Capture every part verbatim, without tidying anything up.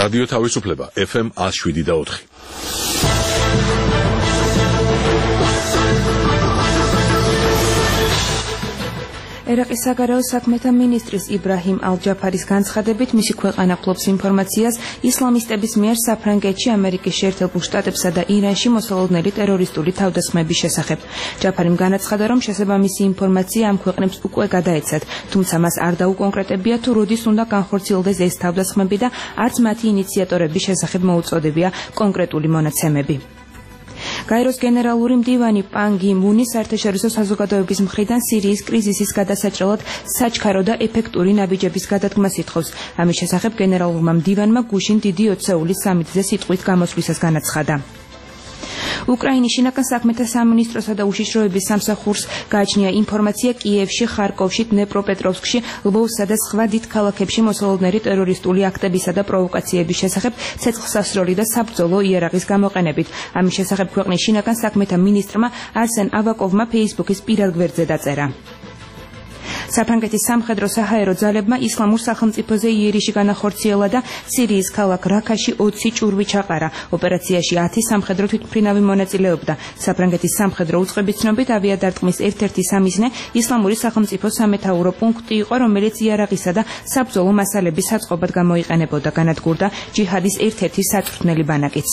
რადიო თავისუფლება ეფ ემ one oh seven და four. ერაყის საგარეო საქმეთა მინისტრის იბრაჰიმ ალ-ჯაფარის განცხადებით მისი ქვეყანა ფლობს ინფორმაციას ისლამისტების მიერ საფრანგეთში, ამერიკის შეერთებულ შტატებსა და ირანში მოსალოდნელი ტერორისტული თავდასხმების შესახებ. ჯაფარიმ განაცხადა, რომ შესაბამისი ინფორმაცია ამ ქვეყნებს უკვე გადაეცათ, თუმცა მას არ დაუკონკრეტებია თუ როდის უნდა განხორციელდეს ეს თავდასხმები და არც მათი ინიციატორების შესახებ მოუწოდებია კონკრეტული მონაცემები. გაეროს გენერალური მდივანი პან გი მუნი საერთაშორისო საზოგადოების მხრიდან სირიის კრიზისის გადასაჭრელად საჩქარო და ეფექტური ნაბიჯების გადადგმას ითხოვს. ამის შესახებ გენერალურმა მდივანმა გუშინ დიდი ოცეულის სამიტზე სიტყვით გამოსვლისას განაცხადა. უკრაინის შინაგან საქმეთა სამინისტროსა და უშიშროების სამსახურს გააჩნია ინფორმაცია კიევში, ხარკოვში, დნეპროპეტროვსკში, ლვოვსა და სხვა დიდ ქალაქებში მოსალოდნელი ტერორისტული აქტებისა და პროვოკაციების შესახებ ცეცხლსასროლი და საბრძოლო იარაღის გამოყენებით. ამის შესახებ ქვეყნის შინაგან საქმეთა მინისტრმა არსენ ავაკოვმა ფეისბუქის პირად გვერდზე დაწერა. საფრანგეთის სამხედრო საჰაერო ძალებმა ისლამურ სახელმწიფოზე იერიში განახორციელა და სირიის ქალაქ რაქაში ოცი ჭურვი ჩაყარა. ოპერაციაში ათი სამხედრო თვითმფრინავი მონაწილეობდა. საფრანგეთის სამხედრო უწყების ცნობით ავიადარტყმის ერთ-ერთი სამიზნე ისლამური სახელმწიფო სამეთაურო პუნქტი იყო, რომელიც იარაღისა და საბრძოლო მასალების საწყობად გამოიყენებოდა, განადგურდა ჯიჰადის ერთ-ერთი საწვრთნელი ბანაკიც.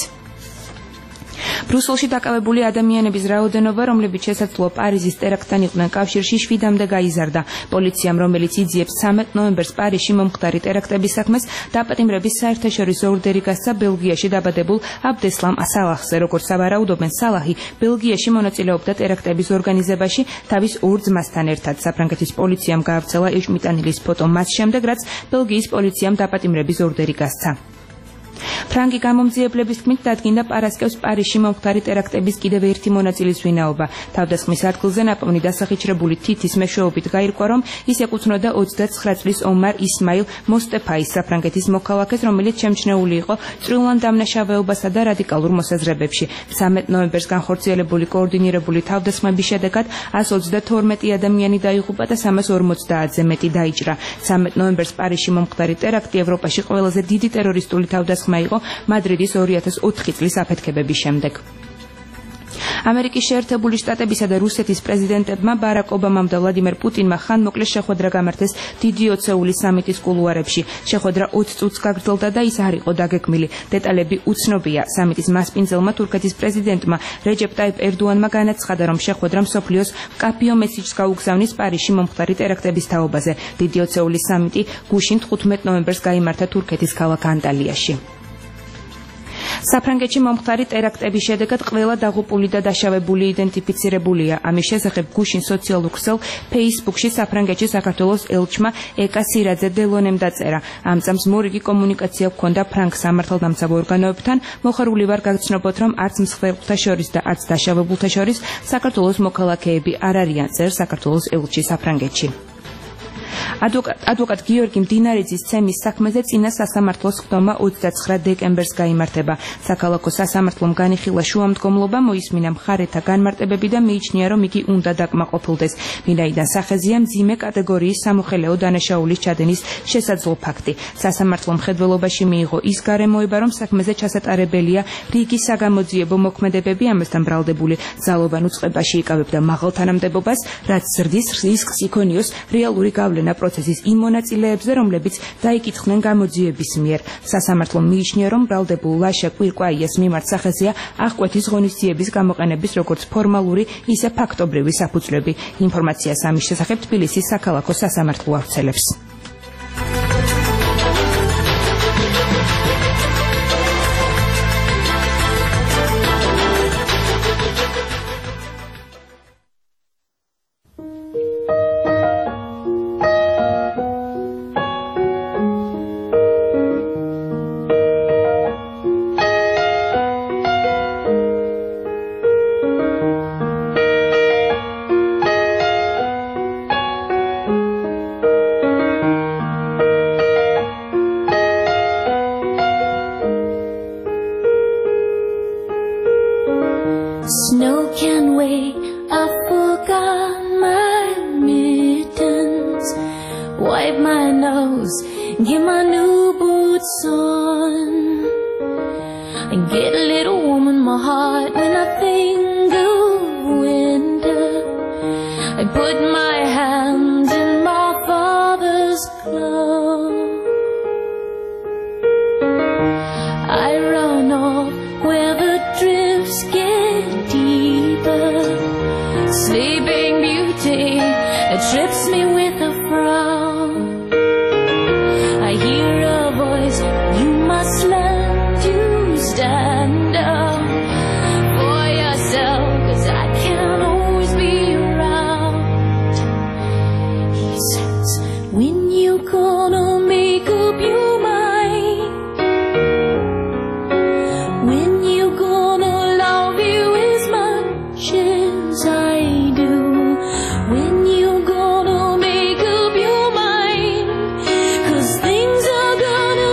ბრუსელში დაკავებული ადამიანების რაოდენობა, რომლებიც შესაძლოა პარიზის ტერაქტთან იყვნენ კავშირში, შვიდამდე გაიზარდა. პოლიციამ, რომელიც იძიებს ცამეტ ნოემბერს პარიზში მომხდარი ტერაქტების საქმეს, დაპატიმრების საერთაშორისო ორდერი გასცა ბელგიაში დაბადებულ აბდესლამ სალაჰზე. როგორც სავარაუდობენ, სალაჰი ბელგიაში მონაწილეობდა ტერაქტების ორგანიზებაში თავის ორ ძმასთან ერთად. საფრანგეთის პოლიციამ გაავრცელა ეჭვმიტანილის ფოტო მას შემდეგ, რაც ბელგიის პოლიციამ დაპატიმრების ორდერი გასცა. ფრანგი გამომძიებლების თქმით დადგინდა პარასკევს პარიზში მომხდარი ტერაქტების კიდევ ერთი მონაწილის ვინაობა. თავდასხმის ადგილზე ნაპოვნი დასახიჩრებული თითის მეშვეობით გაირკვა, რომ ის ეკუთვნოდა ოცდაცხრა წლის ომარ ისმაილ მოსტეფაის, საფრანგეთის მოქალაქეს, რომელიც შემჩნეული იყო წვრილან დამნაშავეობასა და რადიკალურ მოსაზრებებში. ცამეტ ნოემბერს განხორციელებული კოორდინირებული თავდასხმების შედეგად one hundred twenty-two ადამიანი დაიღუპა და three hundred fifty-ზე მეტი დაიჭრა. ცამეტ ნოემბერს პარიზში მომხდარი ტერაქტი ევროპაში ყველაზე დიდი ტერორისტული თავდასხმა იყო მადრიდის two thousand four წლის აფეთქებების შემდეგ. ამერიკის შეერთებული შტატებისა და რუსეთის პრეზიდენტებმა ბარაკ ობამამ და ვლადიმერ პუტინმა ხანმოკლე შეხვედრა გამართეს დიდი ოცეულის სამიტის კულუარებში. შეხვედრა ოცი წუთს გაგრძელდა და ის არ იყო დაგეგმილი. დეტალები უცნობია. სამიტის მასპინძელმა თურქეთის პრეზიდენტმა რეჯეპ ტაიპ ერდოანმა განაცხადა, რომ შეხვედრა მსოფლიოს მკაფიო მესიჯს გაუგზავნის პარიზში მომხდარი ტერაქტების თაობაზე. დიდი ოცეულის სამიტი გუშინ თხუთმეტ ნოემბერს გაიმართა თურქეთის ქალაქ ანტალიაში. საფრანგეთში მომხდარი ტერაქტების შედეგად ყველა დაღუპული და დაშავებული იდენტიფიცირებულია. ამის შესახებ გუშინ სოციალურ ქსელ ფეისბუქში საფრანგეთში საქართველოს ელჩმა ეკა სირაძე დელონემ დაწერა. ამ წამს მორიგი კომუნიკაცია ჰქონდა ფრანგ სამართალდამცავ ორგანოებთან. მოხარული ვარ გაგცნობოთ, რომ არც მსხვერპლთა შორის და არც დაშავებულთა შორის საქართველოს მოქალაქეები არ არიან, წერს საქართველოს ელჩი საფრანგეთში. ადვოკატ გიორგი მდინარიძის ცემის საქმეზე წინა სასამართლოს ხდომა ოცდაცხრა დეკემბერს გაიმართება. საქალაქო სასამართლომ განიხილა შუამდგომლობა, მოისმინა მხარეთა განმარტებები და მიიჩნია, რომ იგი უნდა დაკმაყოფილდეს. ვინაიდან სახეზეა მძიმე კატეგორიის სამოხელეო დანაშაულის ჩადენის შესაძლო ფაქტი. სასამართლომ მხედველობაში მიიღო ის გარემოება, რომ საქმეზე ჩასატარებელია რიგი საგამოძიებო მოქმედებები, ამასთან ბრალდებული ძალოვან უწყებაში იკავებდა მაღალ თანამდებობას, რაც ზრდის რისკს იქონიოს რეალური გავლენა პროცესის იმ მონაწილეებზე, რომლებიც დაიკითხნენ გამოძიების მიერ. სასამართლომ მიიჩნია, რომ ბრალდებულ ლაშა კვირკვაიას მიმართ სახეზეა აღკვეთის ღონისძიების გამოყენების როგორც ფორმალური, ისე ფაქტობრივი საფუძვლები. ინფორმაციას ამის შესახებ თბილისის საქალაქო სასამართლო ავრცელებს. Snow can wait, I forgot my mittens. Wipe my nose, get my new boots on. Get a little warm in my heart when I think of winter. I put my hand in my father's glove. I run off where the drifts get deeper. Sleeping Beauty that trips me with a frown. I hear a voice, you must learn to stand up for yourself, 'cause I can't always be around. He says, when you gonna make up your mind? When you gonna love you as much as I do? When you gonna make up your mind? 'Cause things are gonna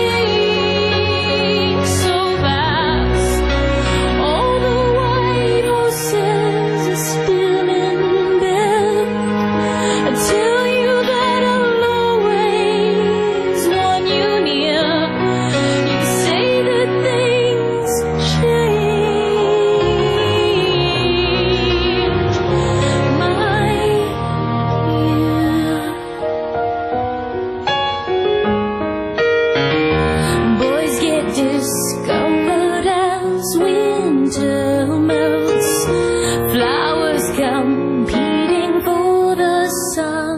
change so fast. All the white horses are still in bed. I tell you that I'll always want you near. You say that things change, my dear. Boys get discovered as winter melts. Flowers competing for the sun.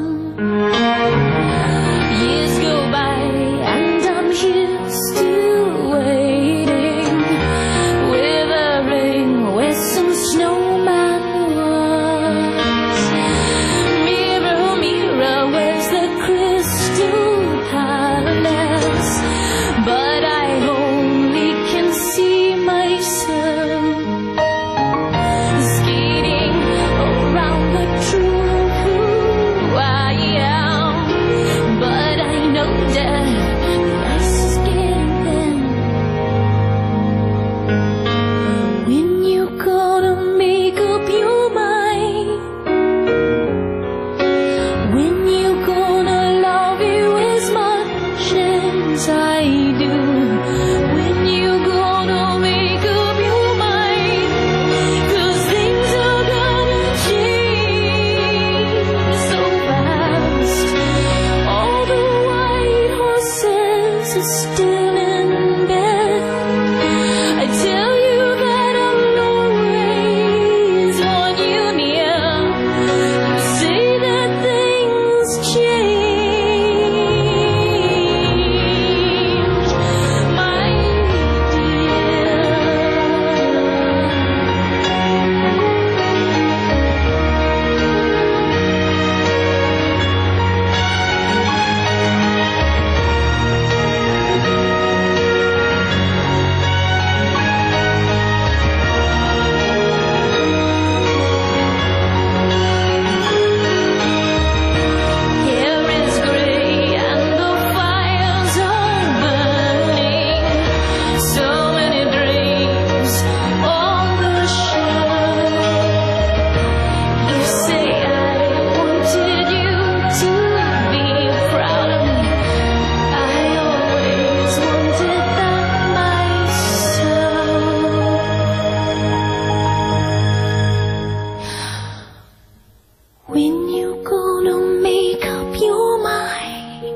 Years go by and I'm here still waiting, withering where some snowman was. Mirror, mirror, where's the crystal palace? But I only can see myself skating around the truth who I am. But I know that the ice is getting thin. When you gonna make up your mind? When you gonna love you as much as I do? When you gonna make up your mind? 'Cause things are gonna change so fast. All the white horses are still in bed. I tell you that I'll always want you near. You say that things change, my dear. Hair is gray and the fires are burning. So many dreams on the shelf. You say I wanted you to be proud of me. I always wanted that myself. When you gonna make up your mind?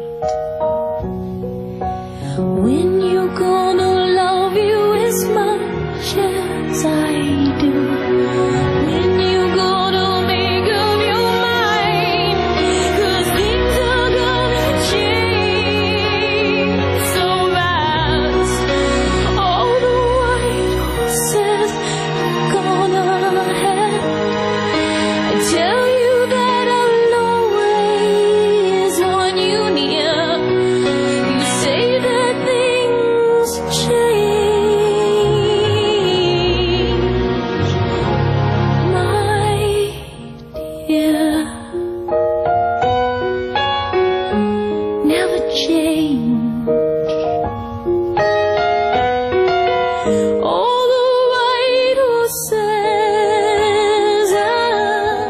When you gonna love you as much as I do? When you gonna make up your mind? 'Cause things are gonna change so fast. All the white horses are gonna head. I tell you that I'll always want you near. You say that things change, my dear. Never change. All the white horses are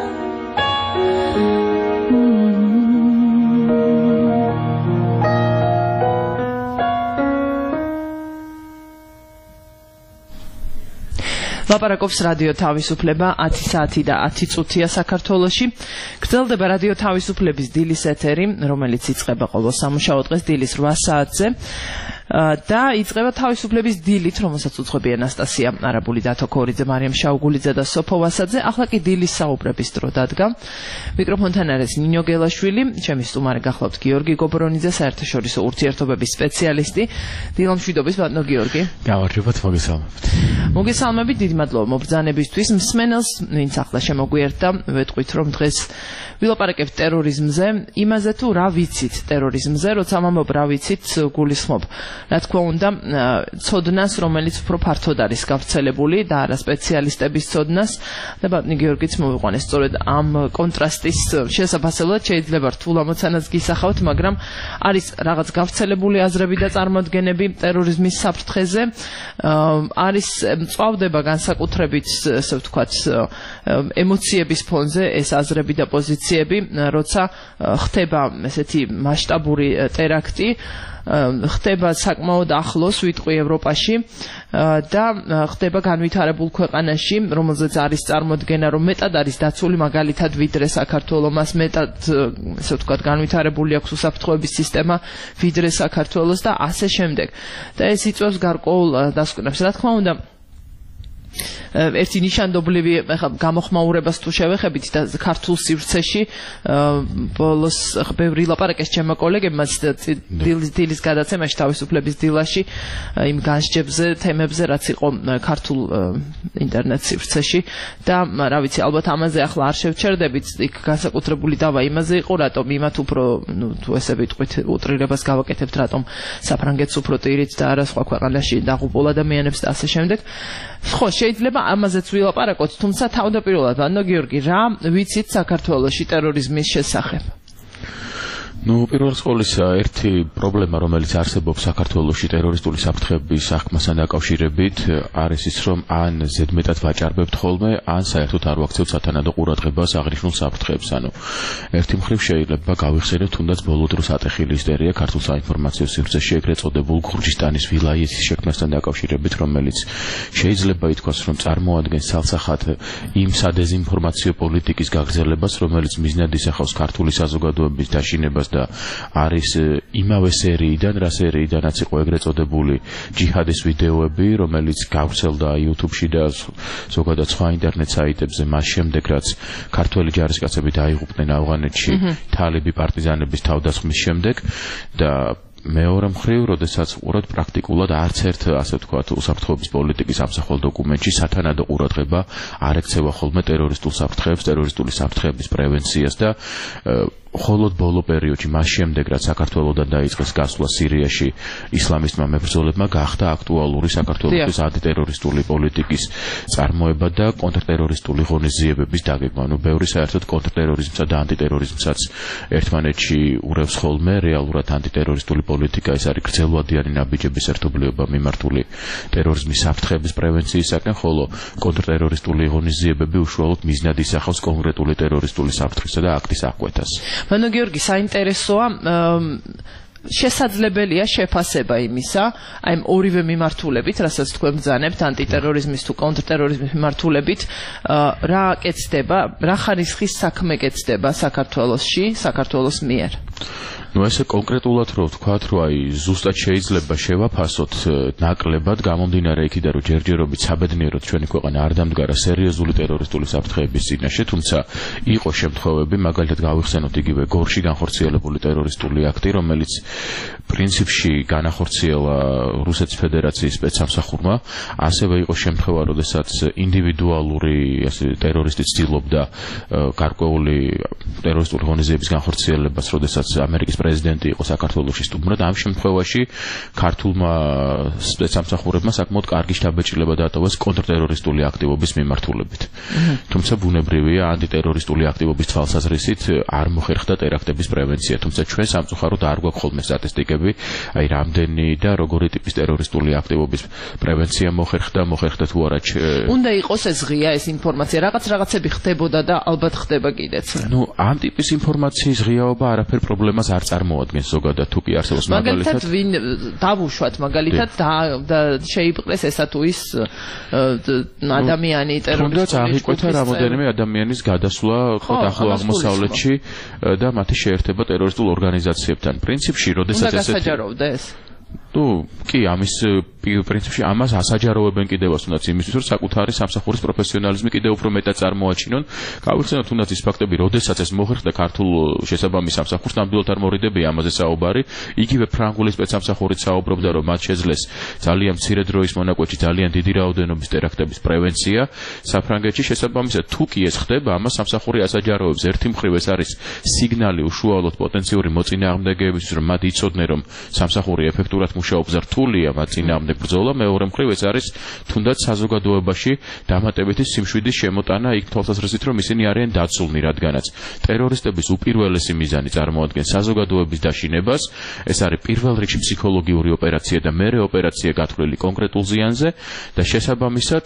ლაპარაკობს რადიო თავისუფლება ათი საათი და ათი წუთია საქართველოში. გრძელდება რადიო თავისუფლების დილის ეთერი, რომელიც იწყება ყოველ სამუშაო დღეს დილის რვა საათზე. და იწყება თავისუფლების დილით, რომელსაც უძღვები ანასტასია არაბული, დათო ქორიძე, მარიამ შაუგულიძე და სოფო ვასაძე. ახლა კი დილის საუბრების დრო დადგა. მიკროფონთან არის ნინო გელაშვილი, ჩემი სტუმარი გახლავთ გიორგი გობრონიძე, საერთაშორისო ურთიერთობების სპეციალისტი. დილამშვიდობის ბატონო გიორგი. გამარჯობათ, მოგესალმებით. მოგესალმებით, დიდი მადლობა მობრძანებისთვის. მსმენელს, ვინც ახლა შემოგვიერთდა, ვეტყვით, რომ დღეს ვილაპარაკებთ ტერორიზმზე, იმაზე თუ რა ვიცით ტერორიზმზე, როცა ვამბობ რა ვიცით, გულისხმობ რა თქმა უნდა, ცოდნას, რომელიც უფრო ფართოდ არის გავრცელებული და არა სპეციალისტების ცოდნას. და ბატონი გიორგიც მოვიყვანეს სწორედ ამ კონტრასტის შესაფასებლად, შეიძლება რთულ ამოცანას გისახავთ, მაგრამ არის რაღაც გავრცელებული აზრები და წარმოდგენები ტერორიზმის საფრთხეზე, არის მწვავდება განსაკუთრებით, ასე ვთქვათ, ემოციების ფონზე ეს აზრები და პოზიციები, როცა ხდება ესეთი მასშტაბური ტერაქტი, ხდება საკმაოდ ახლოს, ვიტყვი ევროპაში და ხდება განვითარებულ ქვეყანაში, რომელზეც არის წარმოდგენა, რომ მეტად არის დაცული მაგალითად ვიდრე საქართველოს, მას მეტად, ესე ვთქვათ, განვითარებული აქვს უსაფრთხოების სისტემა ვიდრე საქართველოს და ასე შემდეგ. და ეს იწვევს გარკვეულ დასკვნებს. რა თქმა უნდა, ერთი ნიშანდობლივი გამოხმაურებას თუ შევეხებით და ქართულ სივრცეში ბოლოს ბევრი ლაპარაკეს ჩემმა კოლეგებმა დილის გადაცემაში თავისუფლების დილაში იმ განსჯებზე, თემებზე, რაც იყო ქართულ ინტერნეტ სივრცეში და რა ვიცი, ალბათ ამაზე ახლა არ შევჩერდებით, იქ განსაკუთრებული დავა იმაზე იყო, რატომ იმათ უფრო, ნუ თუ ესე ვიტყვით, უტრირებას გავაკეთებთ, რატომ საფრანგეთს უფრო ტირით და არა სხვა ქვეყანაში დაღუპულ ადამიანებს და ასე შემდეგ. ხო, შეიძლება ამაზეც ვილაპარაკოთ, თუმცა თავდაპირველად, ბატონო გიორგი, რა ვიცით საქართველოში ტერორიზმის შესახებ? ნუ პირველ ყოვლისა ერთი პრობლემა, რომელიც არსებობს საქართველოში ტერორისტული საფრთხების აღქმასთან დაკავშირებით, არის ის, რომ ან ზედმეტად ვაჭარბებთ ხოლმე, ან საერთოდ არ ვაქცევთ სათანადო ყურადღებას აღნიშნულ საფრთხეებს. ანუ ერთი მხრივ შეიძლება გავიხსენოთ თუნდაც ბოლო დროს ატეხილი ისტერია ქართულ საინფორმაციო სივრცეში ეგრეთ წოდებულ გურჯისტანის ვილაიეთის შექმნასთან დაკავშირებით, რომელიც შეიძლება ითქვას, რომ წარმოადგენს ცალსახად იმ სადეზინფორმაციო პოლიტიკის გაგრძელებას, რომელიც მიზნად ისახავს ქართული საზოგადოების დაშინებას და არის იმავე სერიიდან, რა სერიიდანაც იყო ეგრეთ წოდებული ჯიჰადის ვიდეოები, რომელიც გავრცელდა YouTube-ში და ზოგადად სხვა ინტერნეტ საიტებზე მას შემდეგ, რაც ქართველი ჯარისკაცები დაიღუპნენ ავღანეთში თალიბი პარტიზანების თავდასხმის შემდეგ და მეორე მხრივ, როდესაც უყურებთ პრაქტიკულად არც ერთ, ასე ვთქვათ, უსაფრთხოების პოლიტიკის ამსახველ დოკუმენტში სათანადო ყურადღება არ ექცევა ხოლმე ტერორისტულ საფრთხეებს, ტერორისტული საფრთხეების პრევენციას და მხოლოდ ბოლო პერიოდში, მას შემდეგ, რაც საქართველოდან დაიწყეს გასვლა სირიაში ისლამისტმა მებრძოლებმა, გახდა აქტუალური საქართველოს ანტიტერორისტული პოლიტიკის წარმოება და კონტრტერორისტული ღონისძიებების დაგეგმა. ნუ ბევრი საერთოდ კონტრტერორიზმსა და ანტიტერორიზმსაც ერთმანეთში ურევს ხოლმე, რეალურად ანტიტერორისტული პოლიტიკა ეს არის გრძელვადიანი ნაბიჯების ერთობლიობა მიმართული ტერორიზმის საფრთხეების პრევენციისაკენ, ხოლო კონტრტერორისტული ღონისძიებები უშუალოდ მიზნად ისახავს კონკრეტული ტერორისტული საფრთხისა და აქტის აღკვეთას. ბატონო გიორგი, საინტერესოა, შესაძლებელია შეფასება იმისა, აი ამ ორივე მიმართულებით, რასაც თქვენ ბრძანებთ, ანტიტერორიზმის თუ კონტრტერორიზმის მიმართულებით, რა კეთდება, რა ხარისხის საქმე კეთდება საქართველოში, საქართველოს მიერ? ნუ ესე კონკრეტულად რო ვთქვათ, რომ აი ზუსტად შეიძლება შევაფასოთ ნაკლებად გამომდინარე იქიდან, რომ ჯერჯერობით საბედნიეროდ ჩვენი ქვეყანა არ დამდგარა სერიოზული ტერორისტული საფრთხეების წინაშე, თუმცა იყო შემთხვევები, მაგალითად გავიხსენოთ იგივე გორში განხორციელებული ტერორისტული აქტი, რომელიც პრინციპში განახორციელა რუსეთის ფედერაციის სპეცსამსახურმა, ასევე იყო შემთხვევა, როდესაც ინდივიდუალური ასე ტერორისტი ცდილობდა გარკვეული ტერორისტული ღონისძიების განხორციელებას, როდესაც ამერიკის პრეზიდენტი იყო საქართველოში სტუმრად, ამ შემთხვევაში ქართულმა სპეცსამსახურებმა საკმაოდ კარგი შთაბეჭდილება დატოვეს კონტრტერორისტული აქტივობის მიმართულებით. თუმცა ბუნებრივია, ანტიტერორისტული აქტივობის თვალსაზრისით არ მოხერხდა ტერაქტების პრევენცია, თუმცა ჩვენ სამწუხაროდ არ გვაქვს ხოლმე სტატისტიკები, აი რამდენი და როგორი ტიპის ტერორისტული აქტივობის პრევენცია მოხერხდა, მოხერხდა თუ არა. უნდა იყოს ეს ღია ეს ინფორმაცია, რაღაც რაღაცები ხდებოდა და ალბათ ხდება კიდეც. ნუ ამ ტიპის ინფორმაციის ღიაობა არაფერ პრობლემას არ წარმოადგენს ზოგადად თუ კი არსებობს მაგალითად ვინ დავუშვათ მაგალითად და შეიპყრეს ესა თუ ის ადამიანი ტერორისტული თუნდაც აღიკვეთა რამოდენიმე ადამიანის გადასვლა ხო ახლო აღმოსავლეთში და მათი შეერთება ტერორისტულ ორგანიზაციებთან პრინციპში როდესაც ესეთი უნდა გასაჯაროვდეს თუ კი ამის პრინციპში ამას ასაჯაროვებენ კიდევაც თუნდაც იმისთვის რომ საკუთარი სამსახურის პროფესიონალიზმი კიდევ უფრო მეტად წარმოაჩინონ გავიხსენოთ თუნდაც ის ფაქტები როდესაც ეს მოხერხდა ქართულ შესაბამის სამსახურს ნამდვილად არ მორიდებია ამაზე საუბარი იგივე ფრანგული სპეცსამსახურით საუბრობდა რომ მათ შეძლეს ძალიან მცირე დროის მონაკვეთში ძალიან დიდი რაოდენობის ტერაქტების პრევენცია საფრანგეთში შესაბამისად თუ კი ეს ხდება ამას სამსახური ასაჯაროვებს ერთი მხრივ ეს არის სიგნალი უშუალოდ პოტენციური მოწინააღმდეგეებისთვის რომ მათ იცოდნენ რომ სამსახური ეფექტურად მუშაობს და რთულია მათ წინააღმდეგ ბრძოლა მეორე მხრივ ეს არის თუნდაც საზოგადოებაში დამატებითი სიმშვიდის შემოტანა იქ თვალსაზრისით რომ ისინი არიან დაცულნი რადგანაც ტერორისტების უპირველესი მიზანი წარმოადგენს საზოგადოების დაშინებას ეს არის პირველ რიგში ფსიქოლოგიური ოპერაცია და მეორე ოპერაცია გათვლილი კონკრეტულ ზიანზე და შესაბამისად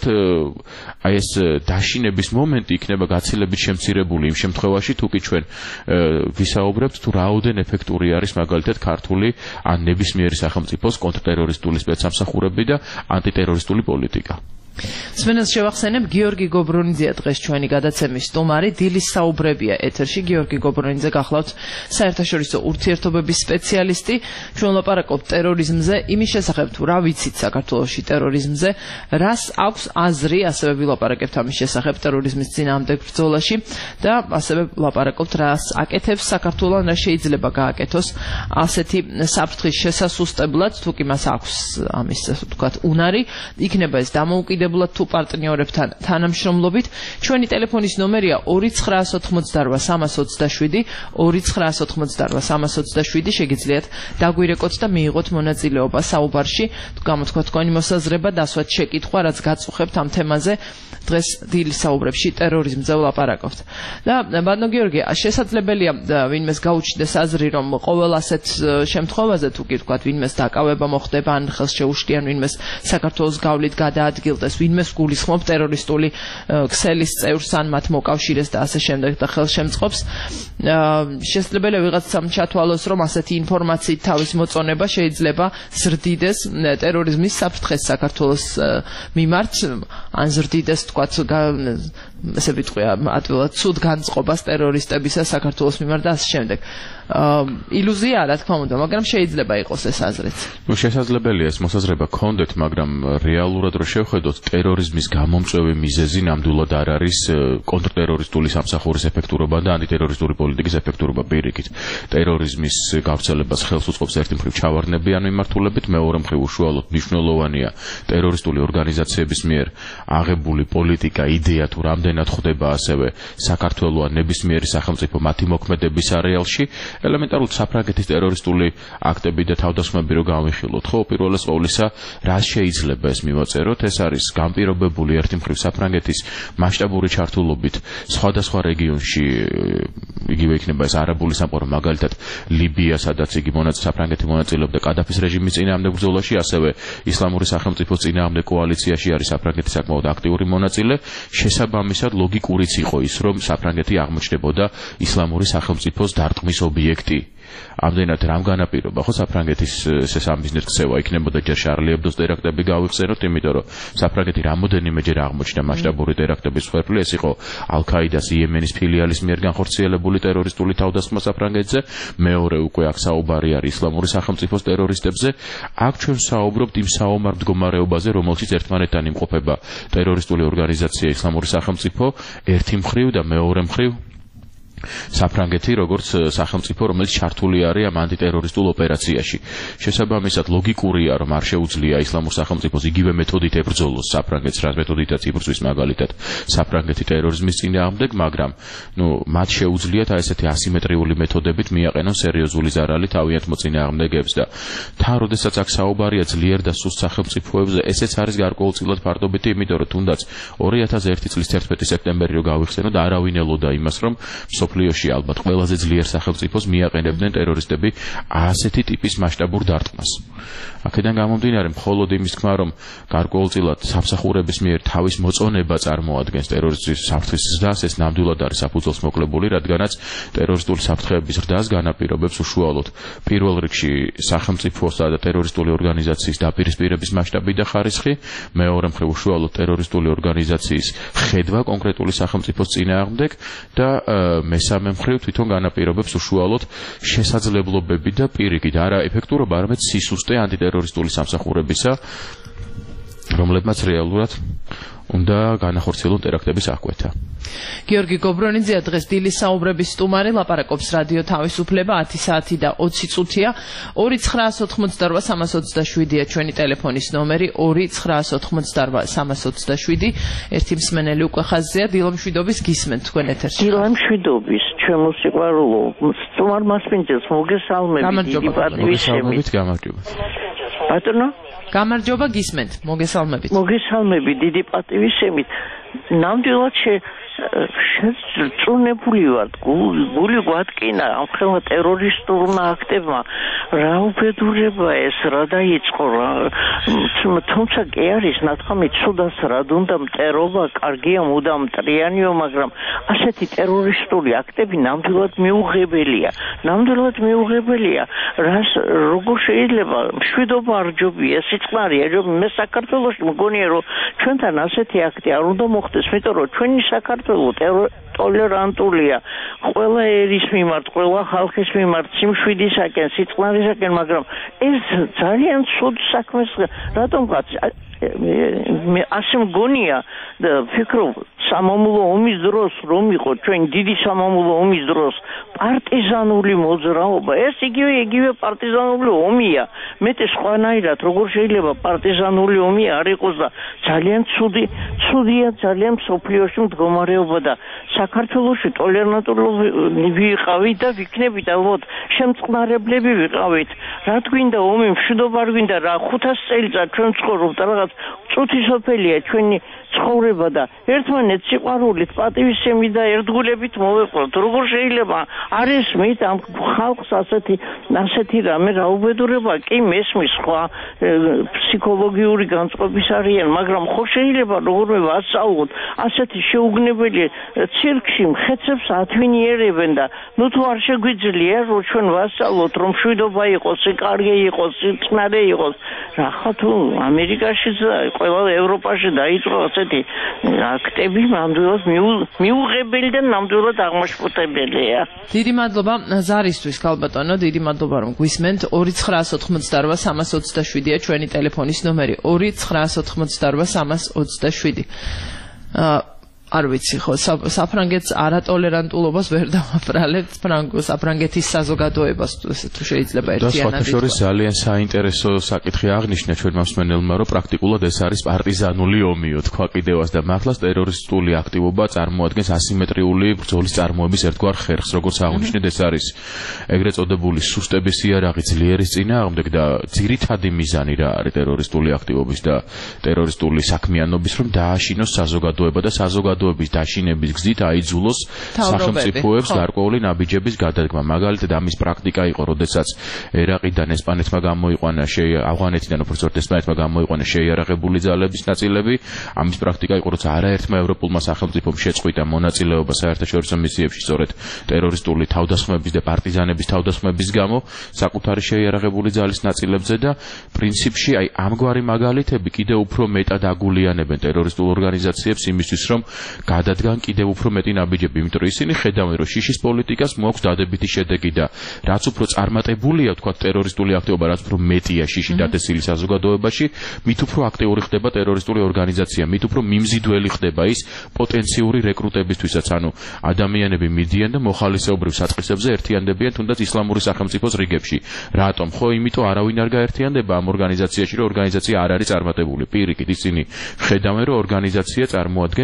აი ეს დაშინების მომენტი იქნება გაცილებით შემცირებული იმ შემთხვევაში თუ კი ჩვენ ვისაუბრებთ თუ რაოდენ ეფექტური არის მაგალითად ქართული ან ნებისმიერი სახელმწიფოს კონტრტერორისტული სპეცსამსახურები და ანტიტერორისტული პოლიტიკა სვენელს შევახსენებ გიორგი გობრონიძეა დღეს ჩვენი გადაცემის სტუმარი დილის საუბრებია ეთერში გიორგი გობრონიძე გახლავთ საერთაშორისო ურთიერთობების სპეციალისტი ჩვენ ვლაპარაკობთ ტერორიზმზე იმის შესახებ თუ რა ვიცით საქართველოში ტერორიზმზე რას აქვს აზრი ასევე ვილაპარაკებთ ამის შესახებ ტერორიზმის წინააღმდეგ ბრძოლაში და ასევე ვლაპარაკობთ რას აკეთებს საქართველო და შეიძლება გააკეთოს ასეთი საფრთხის შესასუსტებლად თუ კი მას აქვს ამის ასე ვთქვათ უნარი იქნება ეს დამოუკიდებელი თუ პარტნიორებთან თანამშრომლობით ჩვენი ტელეფონის ნომერია ორი ცხრაას ოთხმოცდარვა სამას ოცდაშვიდი ორი ცხრაას ოთხმოცდარვა სამას ოცდაშვიდი შეგიძლიათ დაგვირეკოთ და მიიღოთ მონაწილეობა საუბარში გამოთქვა თქვენი მოსაზრება დასვათ შეკითხვა რაც გაწუხებთ ამ თემაზე დღეს დილის საუბრებში ტერორიზმზე ვლაპარაკობთ და ბატონო გიორგი შესაძლებელია ვინმეს გაუჩნდეს აზრი რომ ყოველ ასეთ შემთხვევაზე თუ კი თქვა ვინმეს დაკავება მოხდება ან ხელს შეუშლიან ვინმეს საქართველოს გავლით გადაადგილდეს ვინმეს გულისხმობ ტერორისტული ქსელის წევრს ან მათ მოკავშირეს და ასე შემდეგ და ხელშემწყობს შესაძლებელია ვიღაცამ ჩათვალოს რომ ასეთი ინფორმაციით თავის მოწონება შეიძლება ზრდიდეს ტერორიზმის საფრთხეს საქართველოს მიმართ ან ზრდიდეს თქვათ ესე ვიტყვი ადვილად ცუდ განწყობას ტერორისტებისა საქართველოს მიმართ და ასე შემდეგ ილუზია რა თქმა უნდა მაგრამ შეიძლება იყოს ეს აზრიც ნუ შესაძლებელია ეს მოსაზრება გქონდეთ მაგრამ რეალურად რო შევხედოთ ტერორიზმის გამომწვევი მიზეზი ნამდვილად არ არის კონტრტერორისტული სამსახურის ეფექტურობა და ანტიტერორისტული პოლიტიკის ეფექტურობა პირიქით ტერორიზმის გავრცელებას ხელს უწყობს ერთი მხრივ ჩავარდნებიან მიმართულებით მეორე მხრივ უშუალოდ მნიშვნელოვანია ტერორისტული ორგანიზაციების მიერ აღებული პოლიტიკა იდეა თუ რამდენად ხდება ასევე საქართველოს ნებისმიერი სახელმწიფო მათი მოქმედების არეალში ელემენტარულად საფრანგეთის ტერორისტული აქტები და თავდასხმები რო გავიხილოთ ხო პირველეს ყოვლისა რა შეიძლება ეს მივაწეროთ ეს არის განპირობებული ერთი მხრივ საფრანგეთის მასშტაბური ჩართულობით სხვადასხვა რეგიონში იგივე იქნება ეს არაბული სამყარო მაგალითად ლიბია სადაც იგი საფრანგეთი მონაწილეობდა კადაფის რეჟიმის წინააღმდეგ ბრძოლაში ასევე ისლამური სახელმწიფოს წინააღმდეგ კოალიციაში არის საფრანგეთი საკმაოდ აქტიური მონაწილე შესაბამისად ლოგიკურიც იყო ის რომ საფრანგეთი აღმოჩნდებოდა ისლამური სახელმწიფოს დარტყმის ობიექტი ამდენად რამ განაპირობა ხო საფრანგეთის ეს ამბიზნეს ქცევა იქნებოდა ჯერ შარლი ებდოს ტერაქტები გავიხსენოთ იმიტომ რომ საფრანგეთი რამოდენიმეჯერ აღმოჩნდა მასშტაბური ტერაქტების მსხვერპლი ეს იყო ალ-ქაიდას იემენის ფილიალის მიერ განხორციელებული ტერორისტული თავდასხმა საფრანგეთზე მეორე უკვე აქ საუბარი არის ისლამური სახელმწიფოს ტერორისტებზე აქ ჩვენ საუბრობთ იმ საომარ მდგომარეობაზე რომელშიც ერთმანეთთან იმყოფება ტერორისტული ორგანიზაცია ისლამური სახელმწიფო ერთი მხრივ და მეორე მხრივ საფრანგეთი როგორც სახელმწიფო რომელიც ჩართული არის ამ ანტიტერორისტულ ოპერაციაში შესაბამისად ლოგიკურია რომ არ შეუძლია ისლამურ სახელმწიფოს იგივე მეთოდით ებრძოლოს საფრანგეთს რა მეთოდითაც იბრძვის მაგალითად საფრანგეთი ტერორიზმის წინააღმდეგ მაგრამ ნუ მათ შეუძლიათ აი ესეთი ასიმეტრიული მეთოდებით მიაყენონ სერიოზული ზარალი თავიანთ მოწინააღმდეგეებს და თან როდესაც აქ საუბარია ძლიერ და სუსტ სახელმწიფოებზე ესეც არის გარკვეულწილად ფარდობითი იმიტომ რომ თუნდაც ორი ათას ერთი წლის თერთმეტი სექტემბერი რო გავიხსენოთ არავინ ელოდა იმას რომ მსოფლიოში ალბათ ყველაზე ძლიერ სახელმწიფოს მიაყენებდნენ ტერორისტები ასეთი ტიპის მასშტაბურ დარტყმას. აქედან გამომდინარე, მხოლოდ იმის თქმა, რომ გარკვეულწილად სამსახურების მიერ თავის მოწონება წარმოადგენს ტერორისტის საფრთხის ზრდას, ეს ნამდვილად არის საფუძველს მოკლებული, რადგანაც ტერორისტული საფრთხეების ზრდას განაპირობებს უშუალოდ პირველ რიგში სახელმწიფოსა და ტერორისტული ორგანიზაციის დაპირისპირების მასშტაბი და ხარისხი, მეორე მხრივ უშუალოდ ტერორისტული ორგანიზაციის ხედვა კონკრეტული სახელმწიფოს წინააღმდეგ და მესამე მხრივ თვითონ განაპირობებს უშუალოდ შესაძლებლობები და პირიქით არა ეფექტურობა, არამედ სისუსტე ანტიტერორისტული სამსახურებისა, რომლებმაც რეალურად უნდა განახორციელონ ტერაქტების აღკვეთა. გიორგი გობრონიძეა დღეს დილის საუბრების სტუმარი, ლაპარაკობს რადიო თავისუფლება, ათი საათი და ოცი წუთია. ორი ცხრაას ოთხმოცდარვა სამას ოცდაშვიდია ჩვენი ტელეფონის ნომერი, ორი ცხრაას ოთხმოცდარვა სამას ოცდაშვიდი. ერთი მსმენელი უკვე ხაზზეა, დილომშვიდობის გისმენთ თქვენ ეთერში. დილომშვიდობის, ჩემო სიყვარულო, სტუმარ მასპინძელს მოგესალმებით, დიდი პატივისცემით. გამარჯობა. ბატონო? გამარჯობა, გისმენთ, მოგესალმებით. მოგესალმებით, დიდი პატივისცემით. ნამდვილად შეწუნებული ვარ, გული გვატკინა ამ ხელა ტერორისტულმა აქტებმა. რა უბედურება ეს, რა დაიწყო, თუმცა კი არის ნათქვამი ცუდას რად უნდა მტერობა, კარგია მუდამ მტრიანიო, მაგრამ ასეთი ტერორისტული აქტები ნამდვილად მიუღებელია. ნამდვილად მიუღებელია. რას როგორ შეიძლება მშვიდობა არ ჯობია, სიწყნარია ჯობია. მე საქართველოში მგონია რომ ჩვენთან ასეთი აქტი არ უნდა მოხდეს, მეტყვი რომ ჩვენი საქართველო ტოლერანტულია ყველა ერის მიმართ, ყველა ხალხის მიმართ, სიმშვიდისაკენ, სიწყნარისაკენ, მაგრამ ეს ძალიან ცუდ საქმეს რატომღაც მე ასე მგონია და ფიქრობ სამამულო ომის დროს რომ იყო ჩვენ დიდი სამამულო ომის დროს პარტიზანული მოძრაობა, ეს იგივე იგივე პარტიზანული ომია. მეტი სხვანაირად როგორ შეიძლება პარტიზანული ომი არ იყოს და ძალიან ცუდი ცუდია ძალიან მსოფლიოში მდგომარეობა და საქართველოში ტოლერანტული ვიყავით და ვიქნებით ალბათ შემწყნარებლები ვიყავით. რა გვინდა ომი, მშვიდობა არ გვინდა რა, ხუთას წელიწად ჩვენ ცხოვრობთ რაღაც წუთისოფელია ჩვენი ცხოვრება და ერთმანეთს სიყვარულით, პატივისცემით და ერთგულებით მოვეყოთ. როგორ შეიძლება არ ესმით ამ ხალხს ასეთი ასეთი რამე რაუბედურება კი მესმის სხვა ფსიქოლოგიური განწყობის არიან, მაგრამ ხო შეიძლება როგორმე ვასწავლოთ ასეთი შეუგნებელი ცირკში მხეცებს ათვინიერებენ და ნუ თუ არ შეგვიძლია რომ ჩვენ ვასწავლოთ რომ მშვიდობა იყოს, კარგი იყოს, წყნარი იყოს. რახა თუ ამერიკაში ყველა ევროპაში დაიწყო ასეთი აქტები, ნამდვილად მიუღებელი და ნამდვილად აღმაშფოთებელია. დიდი მადლობა ზარისთვის, ქალბატონო, დიდი მადლობა რომ გვისმენთ. ორი ცხრაას ოთხმოცდარვა სამას ოცდაშვიდია ჩვენი ტელეფონის ნომერი, ორი ცხრაას ოთხმოცდარვა სამას ოცდაშვიდი. არ ვიცი ხო, საფრანგეთს არატოლერანტულობას ვერ დავაფრალებთ, საფრანგეთის საზოგადოებას თუ შეიძლება ერთიანად. და სხვათა შორის ძალიან საინტერესო საკითხი აღნიშნა ჩვენმა მსმენელმა, რომ პრაქტიკულად ეს არის პარტიზანული ომიო, თქვა კიდევაც და მართლაც ტერორისტული აქტივობა წარმოადგენს ასიმეტრიული ბრძოლის წარმოების ერთგვარ ხერხს, როგორც აღნიშნეთ, ეს არის ეგრეთ წოდებული სუსტების იარაღი ძლიერის წინააღმდეგ და ძირითადი მიზანი რა არის ტერორისტული აქტივობის და ტერორისტული საქმიანობის, რომ დააშინოს საზოგადოება და საზოგადოება დაშინების გზით აიძულოს სახელმწიფოებს გარკვეული ნაბიჯების გადადგმა. მაგალითად ამის პრაქტიკა იყო, როდესაც ერაყიდან ესპანეთმა გამოიყვანა, ავღანეთიდან უბრალოდ ესპანეთმა გამოიყვანა შეიარაღებული ძალების ნაწილები. ამის პრაქტიკა იყო, როცა არაერთმა ევროპულმა სახელმწიფომ შეწყვიტა მონაწილეობა საერთაშორისო მისიებში სწორედ ტერორისტული თავდასხმების და პარტიზანების თავდასხმების გამო საკუთარი შეიარაღებული ძალის ნაწილებზე და პრინციპში აი ამგვარი მაგალითები კიდევ უფრო მეტად აგულიანებენ ტერორისტულ ორგანიზაციებს იმისთვის, რომ გადადგან კიდევ უფრო მეტი ნაბიჯები, იმიტომ რომ ისინი ხედავენ, რომ შიშის პოლიტიკას მოაქვს დადებითი შედეგი და რაც უფრო წარმატებულია, თქვა ტერორისტული აქტივობა, რაც უფრო მეტია შიში დადესილი საზოგადოებაში, მით უფრო აქტიური ხდება ტერორისტული ორგანიზაცია, მით უფრო მიმზიდველი ხდება ის პოტენციური რეკრუტებისთვისაც, ანუ ადამიანები მიდიან და მოხალისეობრივ საწყისებზე ერთიანდებიან თუნდაც ისლამური სახელმწიფოს რიგებში. რატომ? ხო, იმიტომ არავინ არ გაერთიანდება ამ ორგანიზაციაში, რომ ორგანიზაცია არ არის წარმატებული. პირიქით ისინი ხედავენ, რომ ორგანიზაცია წარმოადგენს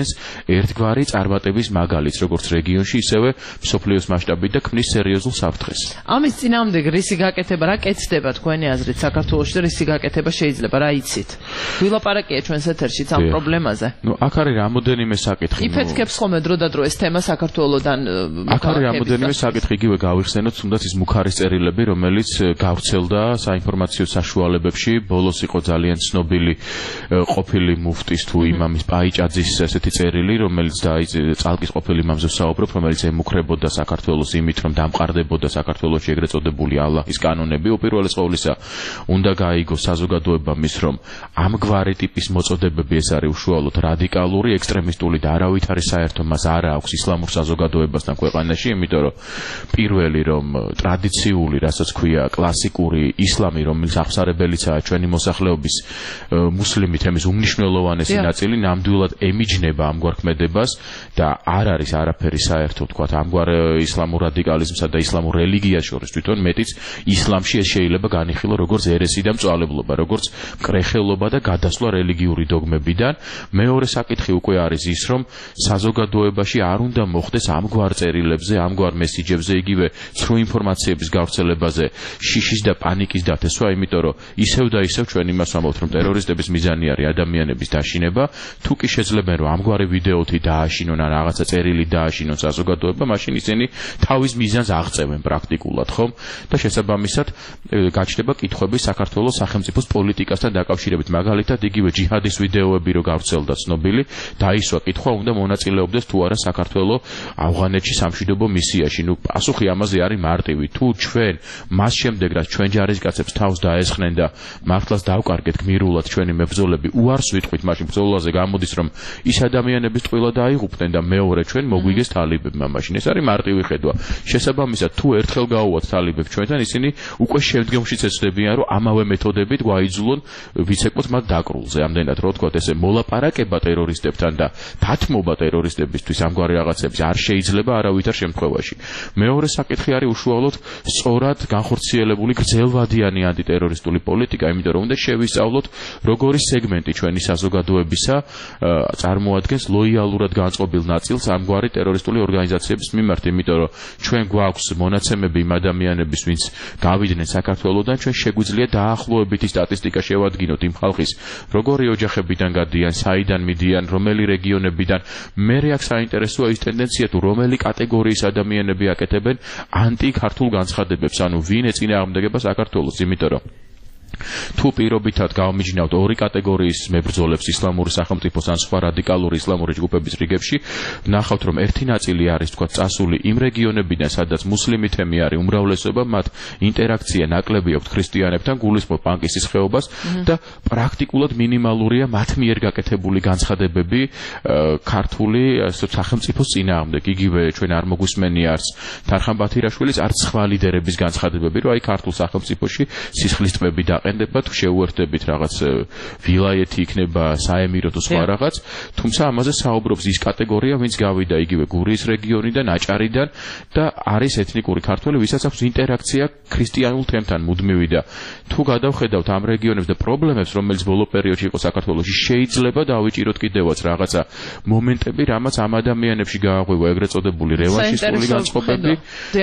ერთგვარი წარმატების მაგალითს, როგორც რეგიონში, ისევე მსოფლიოს მასშტაბით და ქმნის სერიოზულ საფრთხეს. ამის წინააღმდეგ რისი გაკეთება, რა კეთდება თქვენი აზრით საქართველოში და რისი გაკეთება შეიძლება, რა იცით? ვილაპარაკია ჩვენს ეთერშიც ამ პრობლემაზე. ნუ აქ არის რამოდენიმე საკითხი. იფეთქებს ხოლმე დრო და დრო ეს თემა საქართველოდან. აქ არის რამოდენიმე საკითხი, იგივე გავიხსენოთ, თუნდაც ის მუხარის წერილები, რომელიც გავრცელდა საინფორმაციო საშუალებებში, ბოლოს იყო ძალიან ცნობილი ყოფილი მუფტის თუ იმამის პაიჭაძის ესეთი წერილი, რომელიც წალკის ყოფილი იმამზე საუბრობ, რომელიც ემუქრებოდა საქართველოს იმით, რომ დამყარდებოდა საქართველოში ეგრეთ წოდებული ალაჰის კანონები. უპირველეს ყოვლისა, უნდა გაიგოს საზოგადოებამ ის, რომ ამგვარი ტიპის მოწოდებები ეს არის უშუალოდ რადიკალური, ექსტრემისტული და არავითარი საერთო მას არ აქვს ისლამურ საზოგადოებასთან ქვეყანაში, იმიტომ რომ პირველი რომ ტრადიციული, რასაც ქვია, კლასიკური ისლამი, რომელიც აღსარებელიცაა ჩვენი მოსახლეობის მუსლიმი თემის უმნიშვნელოვანესი ნაწილი, ნამდვილად ემიჯნება ამგვარ ქმედებას და არ არის არაფერი საერთო, თქვათ, ამგვარ ისლამურ რადიკალიზმსა და ისლამურ რელიგიას შორის, თვითონ მეტიც ისლამში ეს შეიძლება განიხილო როგორც ერესი და მწვალებლობა, როგორც კრეხელობა და გადასვლა რელიგიური დოგმებიდან. მეორე საკითხი უკვე არის ის, რომ საზოგადოებაში არ უნდა მოხდეს ამგვარ წერილებზე, ამგვარ მესიჯებზე, იგივე ცრუ ინფორმაციების გავრცელებაზე შიშის და პანიკის დათესვა, იმიტომ რომ ისევ და ისევ ჩვენ იმას ვამბობთ, რომ ტერორისტების მიზანი არის ადამიანების დაშინება. თუ კი შეძლებენ რომ ამგვარი ვიდეოთი დააშინონ ან რაღაცა წერილი დააშინონ საზოგადოება, მაშინ ისინი თავის მიზანს აღწევენ პრაქტიკულად, ხომ? და შესაბამისად გაჩნდება კითხვები საქართველოს სახელმწიფოს პოლიტიკასთან დაკავშირებით. მაგალითად, იგივე ჯიჰადის ვიდეოები რო გავრცელდა ცნობილი, დაისვა კითხვა, უნდა მონაწილეობდეს თუ არა საქართველო ავღანეთში სამშვიდობო მისიაში. ნუ პასუხი ამაზე არის მარტივი. თუ ჩვენ მას შემდეგ რაც ჩვენ ჯარისკაცებს თავს დაესხნენ და მართლაც დავკარგეთ გმირულად ჩვენი მებრძოლები, უარს ვიტყვით მაშინ ბრძოლაზე გამოდის რომ ის ადამიანების ტყუილა დაიღუპნენ და მეორე ჩვენ მოგვიგეს თალიბებმა მაშინ. ეს არის მარტივი ხედვა. შესაბამისად, თუ ერთხელ გაუვათ თალიბებს ჩვენთან, ისინი უკვე შემდგომშიც ეცდებიან რომ ამავე მეთოდებით გვაიძულონ ვიცეკოთ მათ დაკრულზე. ამდენად რო თქვათ, ესე მოლაპარაკება ტერორისტებთან და დათმობა ტერორისტებისთვის ამგვარი რაღაცების არ შეიძლება არავითარ შემთხვევაში. მეორე საკითხი არის უშუალოდ სწორად განხორციელებული გრძელვადიანი ანტიტერორისტული პოლიტიკა, იმიტომ რომ უნდა შევისწავლოთ როგორი სეგმენტი ჩვენი საზოგადოებისა წარმოადგენს ლოიალურად განწყობილ ნაწილს ამგვარი ტერორისტული ორგანიზაციების მიმართ, იმიტომ რომ ჩვენ გვაქვს მონაცემები იმ ადამიანების, ვინც გავიდნენ საქართველოდან, ჩვენ შეგვიძლია დაახლოებითი სტატისტიკა შევადგინოთ იმ ხალხის, როგორი ოჯახებიდან გადიან, საიდან მიდიან, რომელი რეგიონებიდან. მერე აქ საინტერესოა ის ტენდენცია, თუ რომელი კატეგორიის ადამიანები აკეთებენ ანტი-ქართულ განცხადებებს, ანუ ვინ ეწინააღმდეგება საქართველოს, იმიტომ რომ თუ პირობითად გავმიჯნავთ ორი კატეგორიის მებრძოლებს ისლამური სახელმწიფოს ან სხვა რადიკალური ისლამური ჯგუფების რიგებში, ნახავთ რომ ერთი ნაწილი არის თქვა წასული იმ რეგიონებიდან, სადაც მუსლიმი თემი არის უმრავლესობა, მათ ინტერაქცია ნაკლები აქვთ ქრისტიანებთან, გულისხმობ პანკისის ხეობას და პრაქტიკულად მინიმალურია მათ მიერ გაკეთებული განცხადებები ქართული სახელმწიფოს წინააღმდეგ. იგივე ჩვენ არ მოგვისმენია არც თარხან ბათირაშვილის, არც სხვა ლიდერების განცხადებები, რომ აი ქართულ სახელმწიფოში სისხლის ტბები და ყენდება თუ შეუერთდებით რაღაც ვილაიეთი იქნება საემირო თუ სხვა რაღაც, თუმცა ამაზე საუბრობს ის კატეგორია, ვინც გავიდა იგივე გურიის რეგიონიდან, აჭარიდან და არის ეთნიკური ქართველი, ვისაც აქვს ინტერაქცია ქრისტიანულ თემთან მუდმივი და თუ გადავხედავთ ამ რეგიონებს და პრობლემებს, რომელიც ბოლო პერიოდში იყო საქართველოში, შეიძლება დავიჭიროთ კიდევაც რაღაცა მომენტები, რამაც ამ ადამიანებში გააღვივა ეგრეთ წოდებული რევანშისტული განწყობები,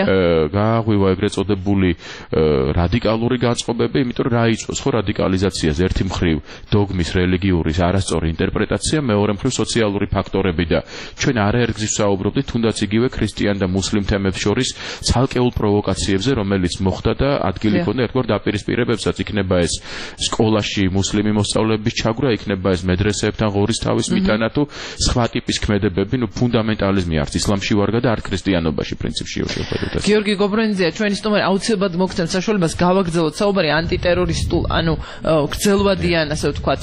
გააღვივა ეგრეთ წოდებული რადიკალური განწყობები, იმიტომ რომ რა იწვევს ხო რადიკალიზაციას, ერთი მხრივ დოგმის რელიგიური არასწორი ინტერპრეტაცია, მეორე მხრივ სოციალური ფაქტორები და ჩვენ არაერთგზის ვსაუბრობდით თუნდაც იგივე ქრისტიან და მუსლიმ თემებს შორის ცალკეულ პროვოკაციებზე, რომელიც მოხდა და ადგილი ჰქონდა ერთგვარ დაპირისპირებებსაც, იქნება ეს სკოლაში მუსლიმი მოსწავლეების ჩაგვრა, იქნება ეს მედრესეებთან ღორის თავის მიტანა თუ სხვა ტიპის ქმედებები, ნუ ფუნდამენტალიზმი არც ისლამში ვარგა და არც ქრისტიანობაში პრინციპში შევხედოთ. გიორგი გობრენიძე, ჩვენი სტუმარი, აუცილებლად მოგცემთ საშუალებას გავაგრძელოთ საუბარი ანტიტერორისტულ, ანუ გრძელვადიან, ასე ვთქვათ,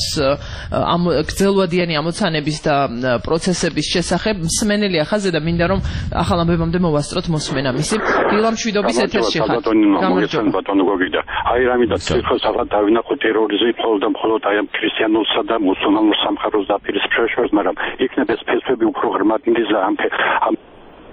ამ გრძელვადიანი ამოცანების და პროცესების შესახებ. მსმენელია ხაზზე და მინდა რომ ახალ ამბებამდე მოვასწროთ მოსმენა მისი. დილამშვიდობის ეთერში ხარ. გამარჯობა ბატონო გოგიდა. აი რამიდან ციხეს აღარ დავინახო ტერორიზმი მხოლოდ და მხოლოდ აი ამ ქრისტიანულსა და მუსულმანურ სამყაროს დაპირისპირებას, მაგრამ იქნება ეს ფესვები უფრო ღრმად მიზა ამ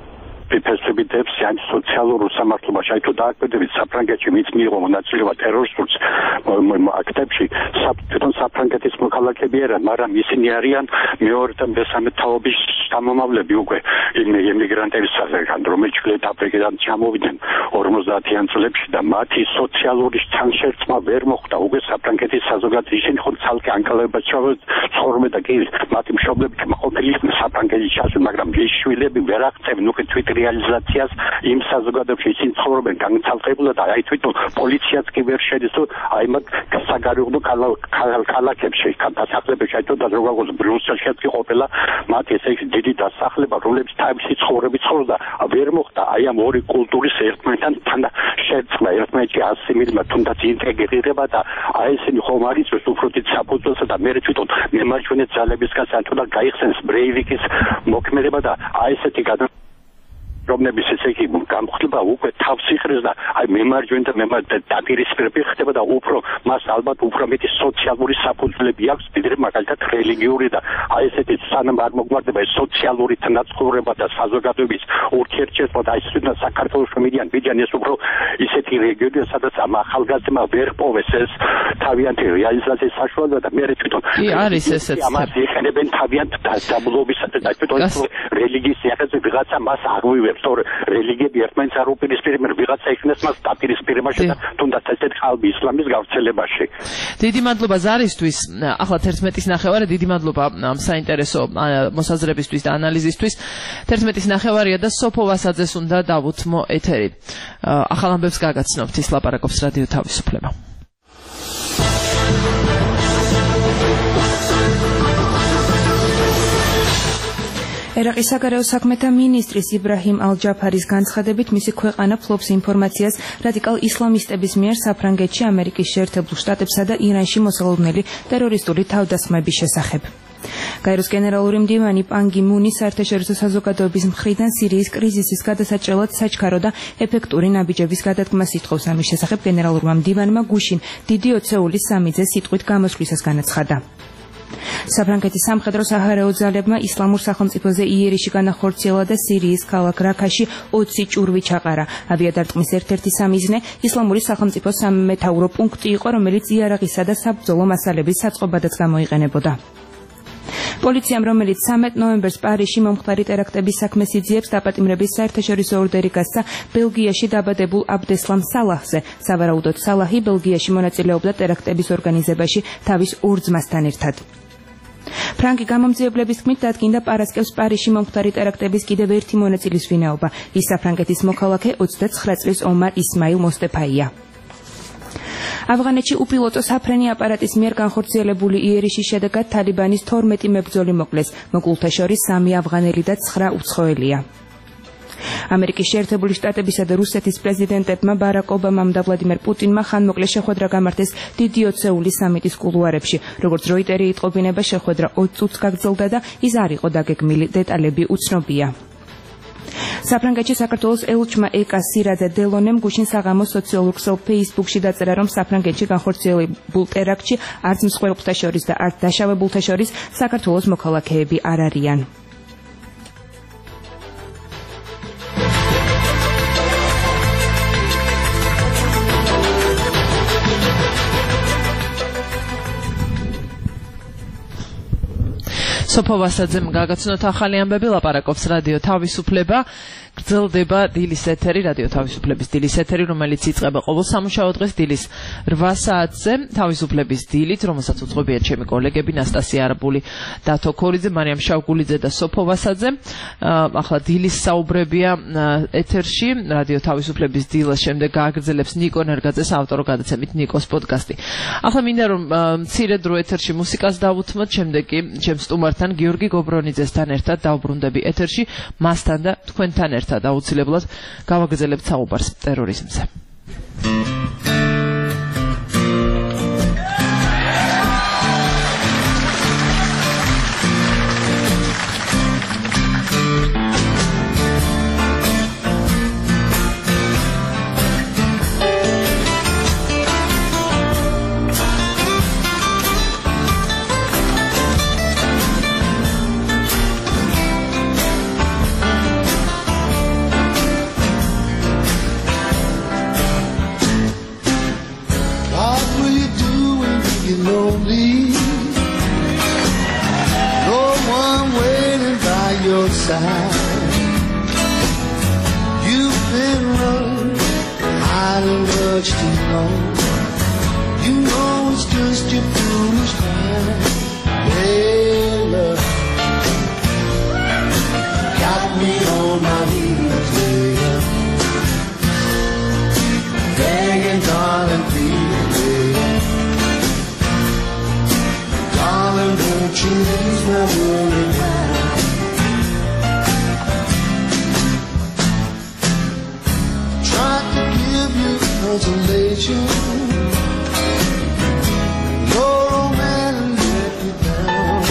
ფესვებითებს ან სოციალურ უსამართლობაში. აი თუ დააკვირდებით საფრანგეთში მის მიიღო მონაწილეობა ტერორისტულ აქტებში, თვითონ საფრანგეთის მოქალაქეები არიან, მაგრამ ისინი არიან მეორე და მესამე თაობის შთამომავლები უკვე იმიგრანტების საზოგადოებიდან, რომელიც ჩრდილოეთ აფრიკიდან ჩამოვიდნენ ორმოცდაათიან წლებში და მათი სოციალური თანშერწმა ვერ მოხდა უკვე საფრანგეთის საზოგადოებაში. ისინი ხო ცალკე ანკლებად ცხოვრობენ და კი მათი მშობლები ყოფილი საფრანგეთის ჩასული, მაგრამ ეს შვილები ვერ აღწევენ უკვე თვით რეალიზაციას იმ საზოგადოებაში, ისინი ცხოვრობენ განცალკებულად და აი თვითონ პოლიციაც კი ვერ შედის თუ აი მათ საგარეუბნო ქალაქებში, დასახლებებში, აი თუ და როგორ ბრიუსელშიც კი ყოფილა მათი ესე იგი დიდი დასახლება, რომლებიც თავისი ცხოვრები ცხოვრობდა, ვერ მოხდა აი ამ ორი კულტურის ერთმანეთთან თან შერწყმა, ერთმანეთში ასიმილირება, თუნდაც ინტეგრირება და აი ესენი ხომ არის უფრო დიდ საფუძველსა და მე თვითონ მემარჯვენე ძალებისგან თუნდაც გაიხსენს ბრეივიკის მოქმედება და აი ესეთი გადა რომნების ესე იგი გამხდება უკვე თავს იხრეს და აი მემარჯვენე და დაპირისპირება ხდება და უფრო მას ალბათ უფრო მეტი სოციალური საფუძვლები აქვს ვიდრე მაგალითად რელიგიური და აი ესეთი სანამ არ მოგვარდება ეს სოციალური თანაცხოვრება და საზოგადოების ურთიერთობა და ის თვითონ საქართველოს მედიან მედიან ეს უფრო ისეთი რეგიონია სადაც ამ ახალგაზრდა ვერ პოვეს ეს თავიანთი რეალიზაციის საშუალება და მე თვითონ კი არის ესეც ამას იხენებენ თავიანთ დასაბლობისა და თვითონ რელიგიის ახალ ვიღაცა მას აღვივებს თორე რელიგიები ერთმანეთს არ უპირისპირებენ ვიღაცა იქნეს მას დაპირისპირებაში და თუნდაც ესეთ ხალხი ისლამის გავრცელებაში. დიდი მადლობა ზარისთვის. ახლა თერთმეტის ნახევარი, დიდი მადლობა ამ საინტერესო მოსაზრებისთვის და ანალიზისთვის. თერთმეტის ნახევარია და სოფო ვასაძეს უნდა დავუთმო ეთერი. ახალ ამბებს გაგაცნობთ, ის ლაპარაკობს რადიო თავისუფლება. ერაყის საგარეო საქმეთა მინისტრის იბრაჰიმ ალ-ჯაფარის განცხადებით მისი ქვეყანა ფლობს ინფორმაციას რადიკალ ისლამისტების მიერ საფრანგეთში, ამერიკის შეერთებულ შტატებსა და ირანში მოსალოდნელი ტერორისტული თავდასხმების შესახებ. გაეროს გენერალური მდივანი პან გი მუნი საერთაშორისო საზოგადოების მხრიდან სირიის კრიზისის გადასაჭრელად საჩქარო და ეფექტური ნაბიჯების გადადგმას ითხოვს. ამის შესახებ გენერალურმა მდივანმა გუშინ დიდი ოცეულის სამიძე სიტყვით გამოსვლისას განაცხადა. საფრანგეთის სამხედრო საჰარაო ძალებმა ისლამურ სახელმწიფოზე იერიში განახორციელა და სირიის ქალაქ რაქაში ოცი ჭურვი ჩაყარა. ავიადარტყმის ერთ-ერთი სამიზნე ისლამური სახელმწიფოს სამმეთაურო პუნქტი იყო, რომელიც იარაღისა და საბრძოლო მასალების საწყობადაც გამოიყენებოდა. პოლიციამ, რომელიც სამედ ნოემბერს პარიზში მომხდარი ტერაქტების საქმეს იძიებს, დაპატიმრების საერთაშორისო ორდერი გასცა ბელგიაში დაბადებულ აბდესლამ სალაჰზე. სავარაუდოდ სალაჰი ბელგიაში მონაწილეობდა ტერაქტების ორგანიზებაში თავის ორ ძმასთან ერთად. ფრანგი გამომძიებლების თქმით დადგინდა პარასკევს პარიზში მომხდარი ტერაქტების კიდევ ერთი მონაწილის ვინაობა. ის საფრანგეთის მოქალაქე ოცდაცხრა წლის ომარ ისმაილ მოსტეფაია. ავღანეთში უპილოტო საფრენი აპარატის მიერ განხორციელებული იერიშის შედეგად თალიბანის თორმეტი მებრძოლი მოკლეს. მოკლულთა შორის სამი ავღანელი და ცხრა უცხოელია. ამერიკის შეერთებული შტატებისა და რუსეთის პრეზიდენტებმა ბარაკ ობამამ და ვლადიმერ პუტინმა ხანმოკლე შეხვედრა გამართეს დიდი ოცეულის სამიტის კულუარებში. როგორც როიტერი იტყობინება, შეხვედრა ოც წუთს გაგრძელდა და ის არ იყო დაგეგმილი, დეტალები უცნობია. საფრანგეთში საქართველოს ელჩმა ეკა სირაძე დელონემ გუშინ საღამოს სოციალურ ქსელ ფეისბუქში დაწერა, რომ საფრანგეთში განხორციელებულ ტერაქტში არც მსხვერპლთა შორის და არც დაშავებულთა შორის საქართველოს მოქალაქეები არ არიან. სოფო ვასაძემ გაგაცნოთ ახალი ამბები, ლაპარაკობს რადიო თავისუფლება. გრძელდება დილის ეთერი, რადიო თავისუფლების დილის ეთერი, რომელიც იწყება ყოველ სამუშაო დღეს დილის რვა საათზე, თავისუფლების დილით, რომელსაც უძღვებიან ჩემი კოლეგები ნასტასია არაბული, დათო ქორიძე, მარიამ შავგულიძე და სოფო ვასაძე. ახლა დილის საუბრებია ეთერში, რადიო თავისუფლების დილას შემდეგ გააგრძელებს ნიკო ნერგაძეს ავტორო გადაცემით ნიკოს პოდკასტი. ახლა მინდა რომ მცირე დრო ეთერში მუსიკას დავუთმოთ, შემდეგ კი ჩემ სტუმართან გიორგი გობრონიძესთან ერთად დავბრუნდები ეთერში, მასთან და თქვენთან ერთად აუცილებლად გავაგრძელებთ საუბარს ტერორიზმზე. much too long. You know it's just your foolish mind. Layla, got me on my knees, Layla, begging, darling, please, Layla, darling, won't you ease my worry now? Tried to give you consolation. Your old man let you down.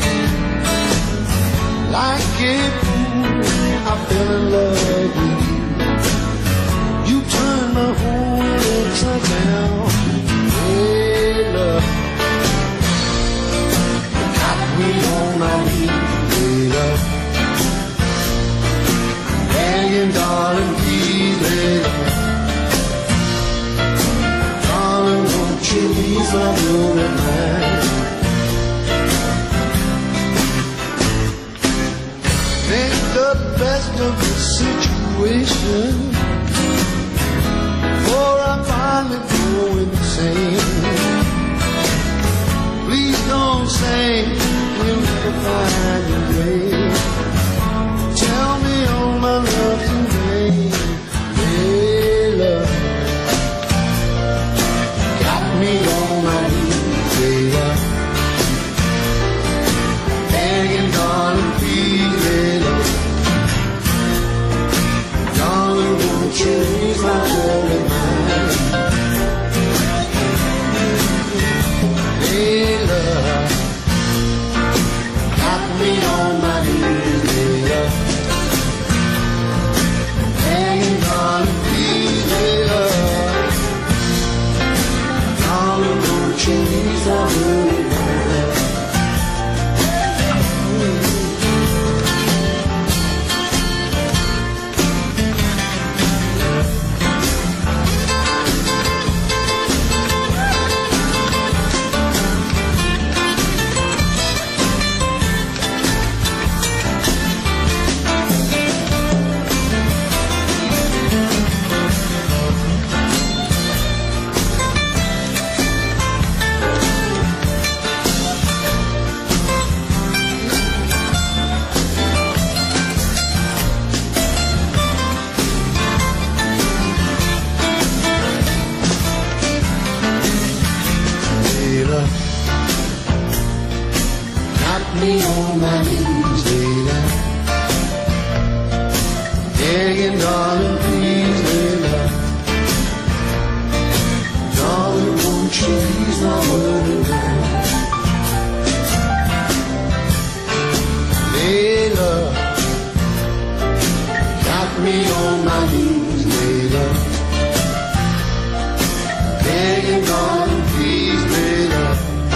Like a fool, I fell in love with you. You turned my whole world upside down. Hey, love, got me on my knees, hey, love, begging, darling, please, hey, love, darling, won't you ease my worry mind? Make the best of the situation, for I finally go insane. Please don't say you'll never find your way. Tell me all my love's in vain. Hey, love, got me on my knees, hey, love, begging, darling, please, hey, love, darling, won't you ease my worry mind? Hey, love, got me on my knees, hey, love, begging, darling, please, hey, love, darling, won't you ease my worry mind? Layla, got me on my knees, Layla, begging, darling, please, Layla, darling, won't you ease my worry mind? Layla, got me on my knees, Layla, begging, darling, please, Layla,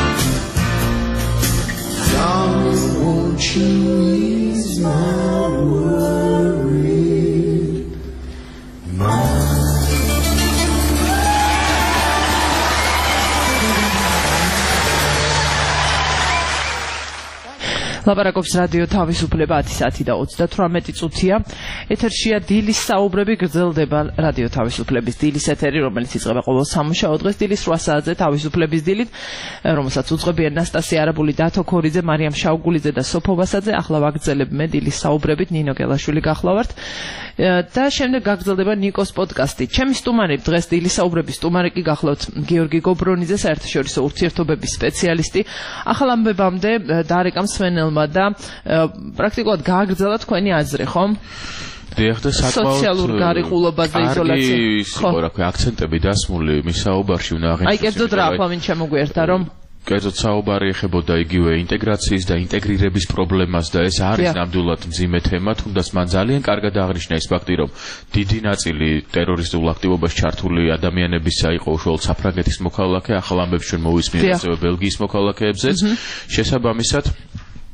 darling, won't you ease my worry mind? ლაპარაკობს რადიო თავისუფლება ათი საათი და ოცდათვრამეტი წუთია. ეთერშია დილის საუბრები, გრძელდება რადიო თავისუფლების დილის ეთერი, რომელიც იწყება ყოველ სამუშაო დღეს დილის რვა საათზე თავისუფლების დილით, რომელსაც უძღვებიან ნასტასია არაბული, დათო ქორიძე, მარიამ შაუგულიძე და სოფო ვასაძე. ახლა ვაგრძელებ მე დილის საუბრებით, ნინო გელაშვილი გახლავართ. და შემდეგ გაგრძელდება ნიკოს პოდკასტი. ჩემი სტუმარი დღეს დილის საუბრების სტუმარი კი გახლავთ გიორგი გობრონიძე, საერთაშორისო ურთიერთობების სპეციალისტი. ახალ ამბებამდე დარეკა მსმენელმა და პრაქტიკულად გააგრძელა თქვენი აზრი, ხომ? დიახ, და საკმაოდ სოციალურ გარიყულობაზე, იზოლაციაზე. ხო, რა ქვია, აქცენტები დასმული მის საუბარში უნდა აღინიშნოს. აი, კერძოდ რა ახლა ვინ შემოგვიერთა, რომ კერძოდ საუბარი ეხებოდა იგივე ინტეგრაციის და ინტეგრირების პრობლემას და ეს არის ნამდვილად მძიმე თემა, თუნდაც მან ძალიან კარგად აღნიშნა ის ფაქტი, რომ დიდი ნაწილი ტერორისტულ აქტივობაში ჩართული ადამიანებისა იყო უშუალოდ საფრანგეთის მოქალაქე, ახალ ამბებს ჩვენ მოვისმინეთ ასევე ბელგიის მოქალაქეებზეც. შესაბამისად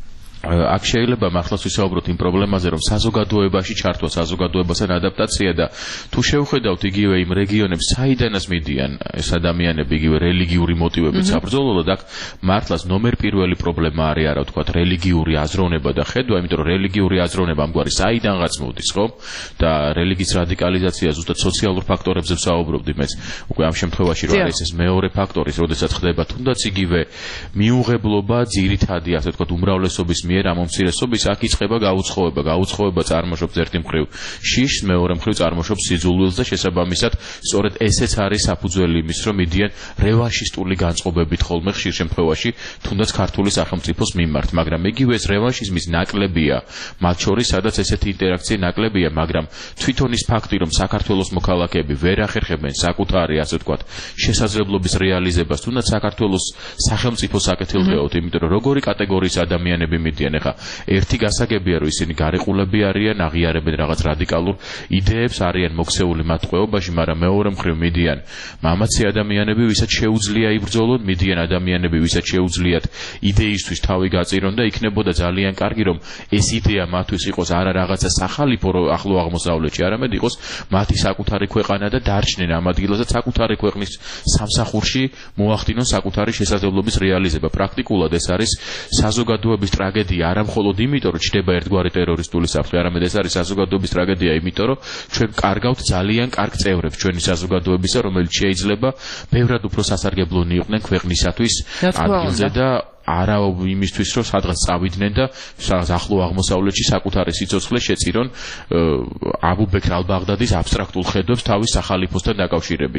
აქ შეიძლება მართლაც ვისაუბროთ იმ პრობლემაზე, რომ საზოგადოებაში ჩართვა, საზოგადოებასთან ადაპტაცია და თუ შევხედავთ იგივე იმ რეგიონებს, საიდანაც მიდიან ეს ადამიანები იგივე რელიგიური მოტივებით საბრძოლოდ, აქ მართლაც ნომერ პირველი პრობლემა არის არა ვთქვათ რელიგიური აზროვნება და ხედვა, იმიტომ რომ რელიგიური აზროვნება ამგვარი საიდანღაც მოდის, ხო? და რელიგიის რადიკალიზაცია ზუსტად სოციალურ ფაქტორებზე ვსაუბრობდი მეც. უკვე ამ შემთხვევაში რა არის ეს მეორე ფაქტორი, როდესაც ხდება თუნდაც იგივე მიუღებლობა ძირითადი, ასე ვთქვათ, უმრავლესობის მიერ ამ უმცირესობის, აქ იწყება გაუცხოება, გაუცხოება წარმოშობს ერთი მხრივ შიშს, მეორე მხრივ წარმოშობს სიძულვილს და შესაბამისად სწორედ ესეც არის საფუძველი იმის, რომ მიდიან რევანშისტული განწყობებით ხოლმე ხშირ შემთხვევაში თუნდაც ქართული სახელმწიფოს მიმართ, მაგრამ იგივე ეს რევანშიზმის ნაკლებია, მათ შორის სადაც ესეთი ინტერაქცია ნაკლებია, მაგრამ თვითონ ის ფაქტი, რომ საქართველოს მოქალაქეები ვერ ახერხებენ საკუთარი, ასე ვთქვათ, შესაძლებლობის რეალიზებას, თუნდაც საქართველოს სახელმწიფოს აკეთილდღეოდ, იმიტომ რომ როგორი კატეგორიის ადამიანები მიდიან, ეხა ერთი გასაგებია, რომ ისინი გარიყულები არიან, აღიარებენ რაღაც რადიკალურ იდეებს, არიან მოქცეული მათ ტყვეობაში, მაგრამ მეორე მხრივ მიდიან მამაცი ადამიანები, ვისაც შეუძლია იბრძოლონ, მიდიან ადამიანები, ვისაც შეუძლიათ იდეისთვის თავი გაწირონ და იქნებოდა ძალიან კარგი, რომ ეს იდეა მათთვის იყოს არა რაღაცა სახალიფო ახლო აღმოსავლეთში, არამედ იყოს მათი საკუთარი ქვეყანა და დარჩნენ ამ ადგილაზე საკუთარი ქვეყნის სამსახურში მოახდინონ საკუთარი შესაძლებლობის რეალიზება. პრაქტიკულად ეს არის საზოგადოების ტრაგედია, არა მხოლოდ იმიტომ, რომ ჩნდება ერთგვარი ტერორისტული საფრთხე, არამედ ეს არის საზოგადოების ტრაგედია, იმიტომ რომ ჩვენ კარგავთ ძალიან კარგ წევრებს ჩვენი საზოგადოებისა, რომელიც შეიძლება ბევრად უფრო სასარგებლონი იყვნენ ქვეყნისათვის ადგილზე და არა იმისთვის, რომ სადღაც წავიდნენ და ახლო აღმოსავლეთში საკუთარი სიცოცხლე შეწირონ აბუ ბექრ ალ-ბაღდადის აბსტრაქტულ ხედვებს თავის სახალიფოსთან დაკავშირებით.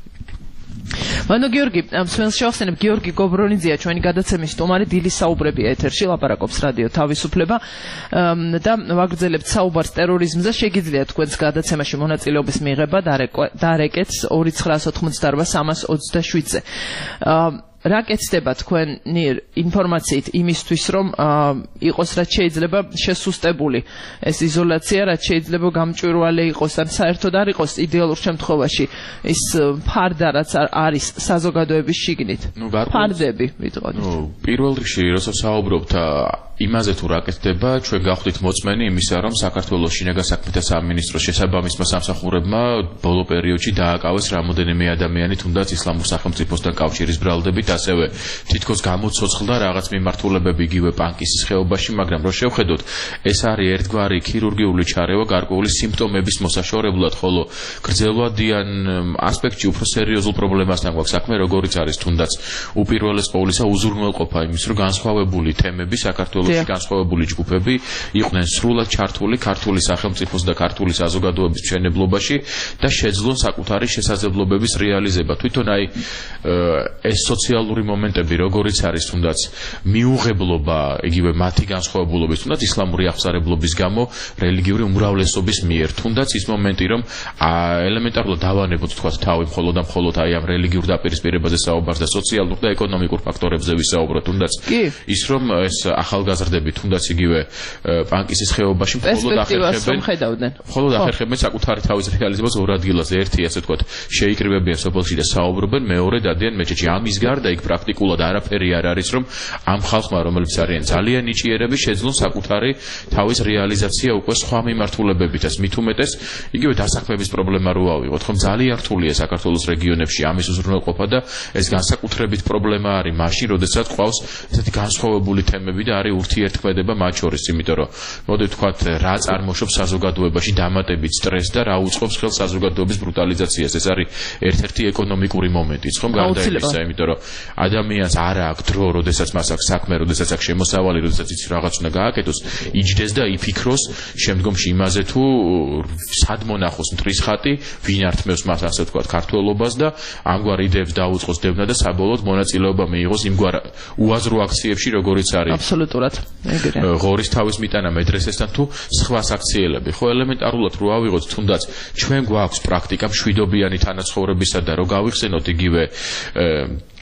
მანო გიორგი, მსმენელს შევახსენებ, გიორგი გობრონიძეა ჩვენი გადაცემის სტუმარი, დილის საუბრები ეთერში, ლაპარაკობს რადიო თავისუფლება და ვაგრძელებთ საუბარს ტერორიზმზე. შეგიძლიათ თქვენს გადაცემაში მონაწილეობის მიღება დარეკეთს ორი ცხრაას ოთხმოცდაორბა სამას ოცდაშვიდზე. რა კეთდება თქვენი ინფორმაციით იმისთვის, რომ იყოს რაც შეიძლება შესუსტებული ეს იზოლაცია, რაც შეიძლება გამჭვირვალე იყოს, ან საერთოდ არ იყოს იდეალურ შემთხვევაში ის ფარდა, რაც არის საზოგადოების შიგნით. ფარდები, ვიტყოდით. ნუ პირველ რიგში, როცა საუბრობთ იმაზე თუ რა კეთდება, ჩვენ გავხდით მოწმენი იმისა, რომ საქართველოს შინაგან საქმეთა სამინისტროს შესაბამისმა სამსახურებმა ბოლო პერიოდში დააკავეს რამოდენიმე ადამიანი, თუნდაც ისლამურ სახელმწიფოსთან კავშირის ბრალდებით, ასევე თითქოს გამოცოცხლდა რაღაც მიმართულებები იგივე პანკისის ხეობაში, მაგრამ რო შევხედოთ, ეს არის ერთგვარი ქირურგიული ჩარევა გარკვეული სიმპტომების მოსაშორებლად, ხოლო გრძელვადიან ასპექტში უფრო სერიოზულ პრობლემასთან გვაქვს საქმე, როგორიც არის თუნდაც უპირველეს ყოვლისა უზრუნველყოფა იმის, რომ განსხვავებული თემები საქართველოში განსხვავებული ჯგუფები იყვნენ სრულად ჩართული ქართული სახელმწიფოს და ქართული საზოგადოების მშენებლობაში და შეძლონ საკუთარი შესაძლებლობების რეალიზება. თვითონ აი ეს სოციალური მომენტები, როგორიც არის თუნდაც მიუღებლობა, იგივე მათი განსხვავებულობის, თუნდაც ისლამური აღსარებლობის გამო რელიგიური უმრავლესობის მიერ, თუნდაც ის მომენტი, რომ ელემენტარულად დავანებოთ თქვათ თავი მხოლოდ და მხოლოდ აი ამ რელიგიურ დაპირისპირებაზე საუბარს და სოციალურ და ეკონომიკურ ფაქტორებზე ვისაუბროთ, თუნდაც ის რომ ეს ახალგაზრდები თუნდაც იგივე პანკისის ხეობაში მხოლოდ ახერხებენ მხოლოდ ახერხებენ საკუთარი თავის რეალიზებას ორ ადგილაზე, ერთი ასე ვთქვათ შეიკრიბებიან სოფელში და საუბრობენ, მეორე დადიან მეჩეთში. ამის გარდა იქ პრაქტიკულად არაფერი არ არის, რომ ამ ხალხმა, რომლებიც არიან ძალიან ნიჭიერები, შეძლონ საკუთარი თავის რეალიზაცია უკვე სხვა მიმართულებებითაც. მით უმეტეს იგივე დასაქმების პრობლემა რო ავიღოთ, ხომ ძალიან რთულია საქართველოს რეგიონებში ამის უზრუნველყოფა და ეს განსაკუთრებით პრობლემა არის მაშინ, როდესაც ყავს ესეთი განსხვავებული თემები და არის ურთიერთქმედება მათ შორის, იმიტომ რომ მოდი ვთქვათ, რა წარმოშობს საზოგადოებაში დამატებით სტრესს და რა უწყობს ხელს საზოგადოების ბრუტალიზაციას. ეს არის ერთ-ერთი ეკონომიკური მომენტიც, ხომ გარდა იმისა, იმიტომ რომ ადამიანს არ აქვს დრო, როდესაც მას აქვს საქმე, როდესაც აქვს შემოსავალი, როდესაც იცი რაღაც უნდა გააკეთოს, იჯდეს და იფიქროს შემდგომში იმაზე თუ სად მონახოს მტრის ხატი, ვინ ართმევს მას ასე ვთქვათ ქართველობას და ამგვარ იდეებს დაუწყოს დევნა და საბოლოოდ მონაწილეობა მიიღოს იმგვარ უაზრო აქციებში, როგორიც არის აბსოლუტურად ეგრე ღორის თავის მიტანა მედრესესთან თუ სხვა საქციელები. ხო ელემენტარულად რო ავიღოთ, თუნდაც ჩვენ გვაქვს პრაქტიკა მშვიდობიანი თანაცხოვრებისა და რო გავიხსენოთ იგივე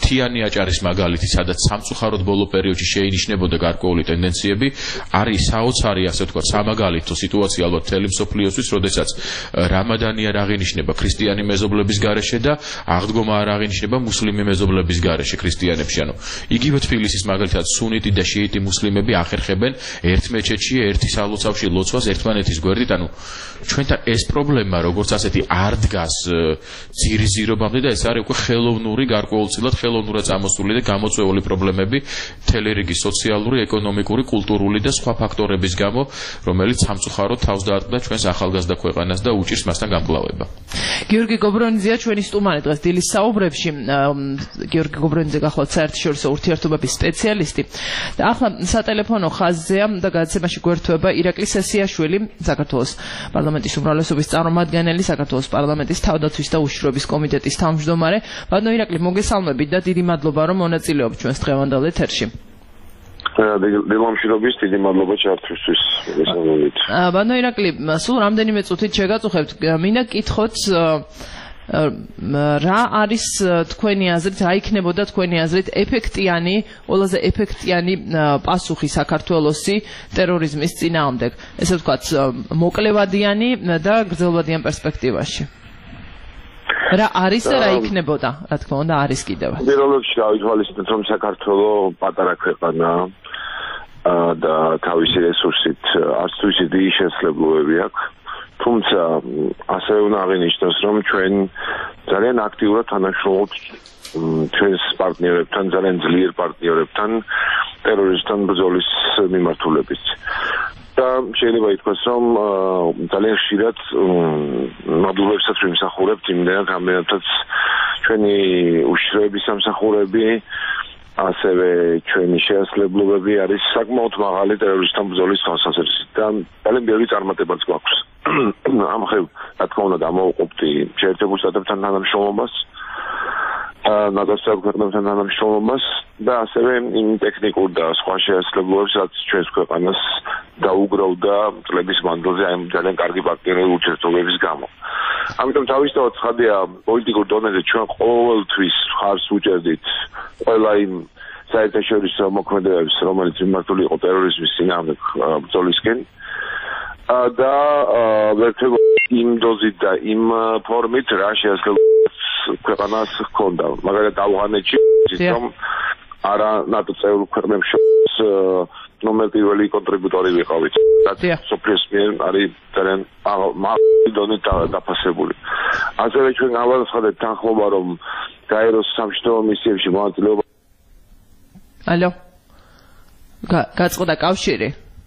მთიანი აჭარის მაგალითი, სადაც სამწუხაროდ ბოლო პერიოდში შეინიშნებოდა გარკვეული ტენდენციები, არის საოცარი, ასე ვთქვათ, სამაგალითო სიტუაცია ალბათ მთელი მსოფლიოსთვის, როდესაც რამადანი არ აღინიშნება ქრისტიანი მეზობლების გარეშე და აღდგომა არ აღინიშნება მუსლიმი მეზობლების გარეშე ქრისტიანებში. ანუ იგივე თბილისის მაგალითად სუნიტი და შიიტი მუსლიმები ახერხებენ ერთ მეჩეთში, ერთი სალოცავში ლოცვას ერთმანეთის გვერდით. ანუ ჩვენთან ეს პრობლემა როგორც ასეთი არ დგას ძირიზირობამდე და ეს არის უკვე ხელოვნური, გარკვეულწილად ხელოვნურად წამოსული და გამოწვეული პრობლემები მთელი რიგი სოციალური, ეკონომიკური, კულტურული და სხვა ფაქტორების გამო, რომელიც სამწუხაროდ თავს დაარტყდა ჩვენს ახალგაზრდა ქვეყანას და უჭირს მასთან გამკლავება. გიორგი გობრონიძეა ჩვენი სტუმარი დღეს დილის საუბრებში. გიორგი გობრონიძე გახლავთ საერთაშორისო ურთიერთობების სპეციალისტი. და ახლა სატელეფონო ხაზზეა და გადაცემაში გვერდთვება ირაკლი სესიაშვილი, საქართველოს პარლამენტის უმრავლესობის წარმომადგენელი, საქართველოს პარლამენტის თავდაცვის და უშიშროების კომიტეტის თავმჯდომარე. ბატონო ირაკლი, მოგესალმებით და დიდი მადლობა რომ მონაწილეობთ ჩვენს დღევანდელ ეთერში. დილამშვიდობის, დიდი მადლობა ჩართვისთვის. მოგესალმებით. ბატონო ირაკლი, სულ რამდენიმე წუთით შეგაწუხებთ. მინდა გკითხოთ რა არის თქვენი აზრით, რა იქნებოდა თქვენი აზრით ეფექტიანი, ყველაზე ეფექტიანი პასუხი საქართველოსი ტერორიზმის წინააღმდეგ, ესე ვთქვათ, მოკლევადიანი და გრძელვადიან პერსპექტივაში. რა არის და რა იქნებოდა, რა თქმა უნდა, არის კიდევ. პირველ რიგში გავითვალისწინოთ, რომ საქართველოს პატარა ქვეყანაა და თავისი რესურსით არც თუ ისე დიდი შესაძლებლობები აქვს. თუმცა ასევე უნდა აღინიშნოს, რომ ჩვენ ძალიან აქტიურად თანამშრომლობთ ჩვენს პარტნიორებთან, ძალიან ძლიერ პარტნიორებთან ტერორიზმთან ბრძოლის მიმართულებით. და შეიძლება ითქვას, რომ ძალიან ხშირად მადლობებსაც ვიმსახურებთ იმდენად, რამდენადაც ჩვენი უშიშროების სამსახურები, ასევე ჩვენი შესაძლებლობები არის საკმაოდ მაღალი ტერორიზმთან ბრძოლის თვალსაზრისით და ძალიან ბევრი წარმატებაც გვაქვს. ამ ხელ, რა თქმა უნდა, დამოუყობთ შეერთებულ შტატებთან თანამშრომლობას, ნატოს ქვეყნებთან თანამშრომლობას და ასევე იმ ტექნიკურ და სხვა შესაძლებლობებს, რაც ჩვენს ქვეყანას დაუგროვდა წლების მანძილზე აი ძალიან კარგი პარტნიორული ურთიერთობების გამო. ამიტომ თავისთავად ცხადია, პოლიტიკურ დონეზე ჩვენ ყოველთვის ხარს უჭერდით ყველა იმ საერთაშორისო მოქმედებებს, რომელიც მიმართული იყო ტერორიზმის წინააღმდეგ ბრძოლისკენ და ვერთმებოდი იმ დოზით და იმ ფორმით, რა შესაძლებლობებს ქვეყანას ჰქონდა. მაგალითად, ავღანეთში რომ არა ნატო წევრ ქვეყნებს შორის ნომერ პირველი კონტრიბუტორი ვიყავით. რაც სოფლიოს მიერ არის ძალიან მაღალი დონით დაფასებული. ასევე ჩვენ გავაცხადეთ თანხმობა, რომ გაეროს სამშვიდობო მისიებში მონაწილეობა. ალო. გაწყდა კავშირი.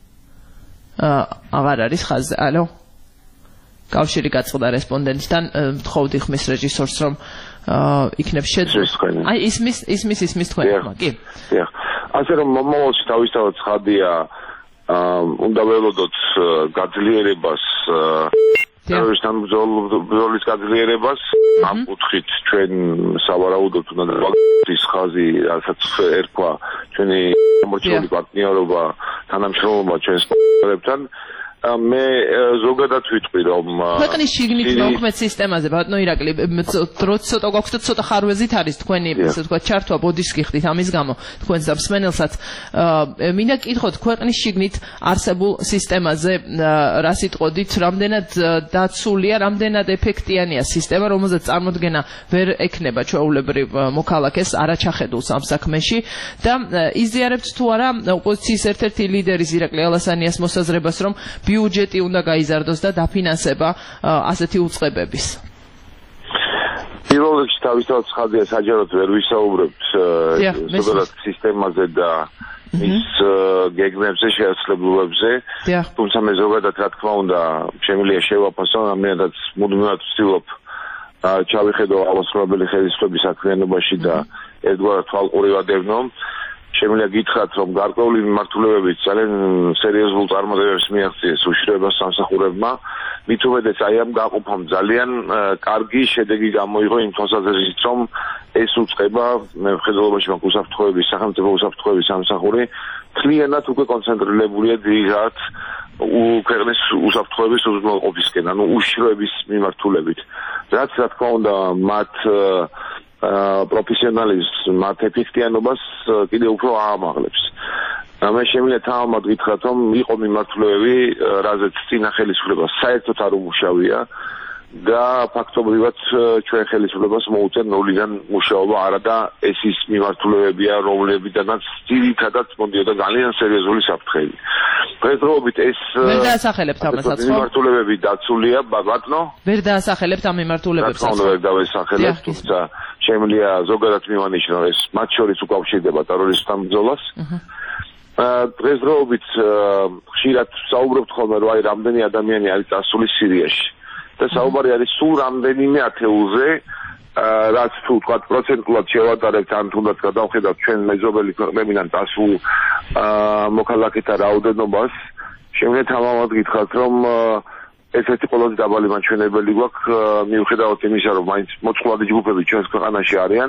აღარ არის ხაზზე. ალო. კავშირი გაწყდა რესპონდენტთან, ვთხოვდი ხმის რეჟისორს, რომ იქნებ შეძლოს. აი ისმის ისმის ისმის თქვენმა, კი. დიახ. ასე რომ მომავალში თავისთავად ცხადია, უნდა ველოდოთ გაძლიერებას ტერორიზმთან ბრძოლის გაძლიერებას. ამ კუთხით ჩვენ სავარაუდოდ უნდა ის ხაზი, რასაც ერქვა ჩვენი მომორჩეული პარტნიორობა, თანამშრომლობა ჩვენს პარტნიორებთან. მე ზოგადად ვიტყვი, რომ ქვეყნის შიგნით მოქმედ სისტემაზე, ბატონო ირაკლი, დროც ცოტა გვაქვს და ცოტა ხარვეზით არის თქვენი, ასე ვთქვათ, ჩართვა ბოდიშს გიხდით ამის გამო, თქვენს მსმენელსაც. მინდა გკითხოთ, ქვეყნის შიგნით არსებულ სისტემაზე რა სიტყოდით, რამდენად დაცულია, რამდენად ეფექტიანია სისტემა, რომელზეც წარმოდგენა ვერ ექნება ჩვეულებრივ მოქალაქეს არაჩახედულს ამ საქმეში და იზიარებთ თუ არა ოპოზიციის ერთ-ერთი ლიდერის ირაკლი ალასანიას მოსაზრებას, რომ ბიუჯეტი უნდა გაიზარდოს და დაფინანსება ასეთი უწყებების. პირველ რიგში თავისთავად ცხადია, საჯაროდ ვერ ვისაუბრებთ ზოგადად სისტემაზე და მის გეგმებზე, შესაძლებლობებზე. თუმცა მე ზოგადად, რა თქმა უნდა, შემიძლია შევაფასო, რამდენადაც მუდმივად ვცდილობ ჩავიხედო ავასრულებელი ხელისუფლების საქმიანობაში და ერთგვარად თვალყურივადევნო. შემიძლია გითხრათ, რომ გარკვეული მიმართულებებით ძალიან სერიოზულ წარმატებებს მიაღწიეს უშიშროებას სამსახურებმა. მით უმეტეს აი ამ გაყოფამ ძალიან კარგი შედეგი გამოიღო იმ თვალსაზრისით, რომ ეს უწყება მხედველობაში მაქვს უსაფრთხოების, სახელმწიფო უსაფრთხოების სამსახური მთლიანად უკვე კონცენტრირებულია ძირითადად ქვეყნის უსაფრთხოების უზრუნველყოფისკენ, ანუ უშიშროების მიმართულებით. რაც რა თქმა უნდა მათ პროფესიონალიზმს, მათ ეფექტიანობას კიდევ უფრო აამაღლებს. მე შემიძლია თავად გითხრათ, რომ იყო მიმართულებები, რაზეც წინა ხელისუფლება საერთოდ არ უმუშავია და ფაქტობრივად ჩვენ ხელისუფლებას მოუწევს ნულიდან მუშაობა, არა და ეს ის მიმართულებებია, რომლებიდანაც ძირითადად მომდიოდა ძალიან სერიოზული საფრთხეები. დღესდღეობით ეს ვერ დაასახელებთ ამასაც, ხო? მიმართულებები დაცულია, ბატონო? ვერ დაასახელებთ ამ მიმართულებებს. რა თქმა უნდა, ვერ დავესახელებ, თუმცა შემიძლია ზოგადად მივანიშნო, ეს მათ შორის უკავშირდება ტერორისტთან ბრძოლას. დღესდღეობით ხშირად საუბრობთ ხოლმე, რომ აი რამდენი ადამიანი არის წასული სირიაში. და საუბარი არის სულ რამდენიმე ათეულზე, რაც თუ თქვა პროცენტულად შევადარებთ, ან თუნდაც გადავხედავთ ჩვენ მეზობელი ქვეყნებიდან წასულ მოქალაქეთა რაოდენობას, შემიძლია თავად გითხრათ, რომ ერთ-ერთი ყველაზე დაბალი მაჩვენებელი გვაქვს, მიუხედავად იმისა, რომ მაინც მოწყვლადი ჯგუფები ჩვენს ქვეყანაში არიან,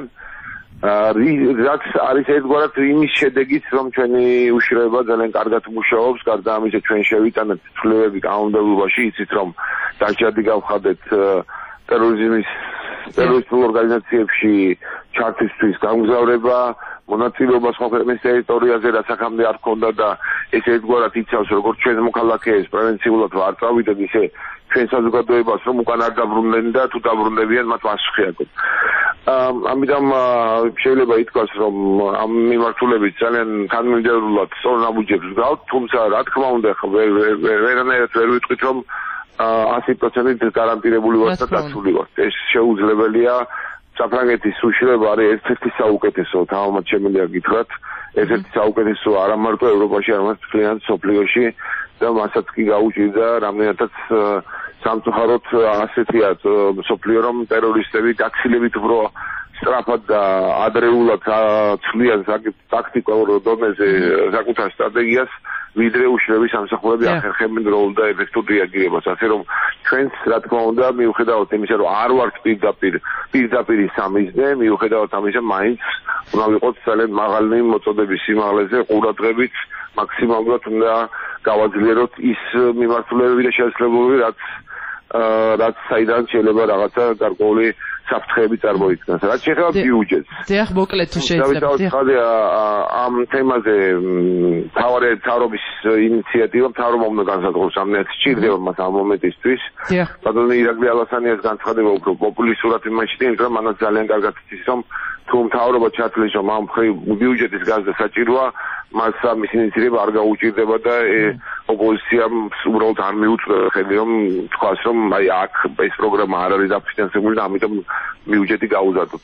რაც არის ერთგვარად იმის შედეგიც, რომ ჩვენი უშიშროება ძალიან კარგად მუშაობს, გარდა ამისა ჩვენ შევიტანეთ ცვლილებები კანონმდებლობაში, იცით რომ დაჭადი გავხადეთ ტერორიზმის ტერორისტულ ორგანიზაციებში ჩართვისთვის გამგზავრება, მონაწილეობა სხვა ქვეყნის ტერიტორიაზე, რაც აქამდე არ ჰქონდა და ეს ერთგვარად იცავს, როგორც ჩვენ მოქალაქეებს პრევენციულად არ წავიდეთ, ისე ჩვენ საზოგადოებას, რომ უკან არ დაბრუნდნენ და თუ დაბრუნდებიან, მათ პასუხი აქვთ. ამიტომ შეიძლება ითქვას, რომ ამ მიმართულებით ძალიან თანმიმდევრულად სწორ ნაბუჯებს გვაქვს, თუმცა რა თქმა უნდა, ვერანაირად ვერ ვიტყვით, რომ ასი პროცენტით გარანტირებული ვართ და დაცული ვართ. ეს შეუძლებელია. საფრანგეთის უშიშროება არის ერთ-ერთი საუკეთესო, თავად შემიძლია გითხრათ, ერთ-ერთი საუკეთესო არა მარტო ევროპაში, არამედ მთლიან მსოფლიოში და მასაც კი გაუჭირდა რამდენადაც სამწუხაროდ ასეთია მსოფლიო, რომ ტერორისტები გაქცილებით უფრო სწრაფად და ადრეულად ცვლიან ტაქტიკურ დონეზე საკუთარ სტრატეგიას, ვიდრე უშიშროების სამსახურები ახერხებენ როლ და ეფექტურ რეაგირებას. ასე რომ ჩვენც რა თქმა უნდა, მიუხედავად იმისა, რომ არ ვართ პირდაპირ პირდაპირ სამიზნე, მიუხედავად ამისა, მაინც უნდა ვიყოთ ძალიან მაღალი მოწოდების სიმაღლეზე, ყურადღებით მაქსიმალურად უნდა გავაძლიეროთ ის მიმართულებები და შესაძლებლობები, რაც რაც საიდან შეიძლება რაღაცა გარკვეული საფრთხეები წარმოიქმნას. რაც შეეხება ბიუჯეტს. დიახ, მოკლედ თუ შეიძლება. ამ თემაზე მთავარი მთავრობის ინიციატივა მთავრობამ უნდა განსაზღვროს ამნაირად სჭირდება მას ამ მომენტისთვის. ბატონო ირაკლი ალასანიას განცხადება უფრო პოპულისტურად იმაშია, რომ მანაც ძალიან კარგად იცის, რომ თუ მთავრობა ჩათვლის, რომ ამ ბიუჯეტის გაზრდა საჭიროა, მას ამის ინიციატივა არ გაუჭირდება და ოპოზიციამ უბრალოდ არ მიუწვევა ხელი, რომ თქვას, რომ აი აქ ეს პროგრამა არ არის დაფინანსებული და ამიტომ ბიუჯეტი გაუზადოთ.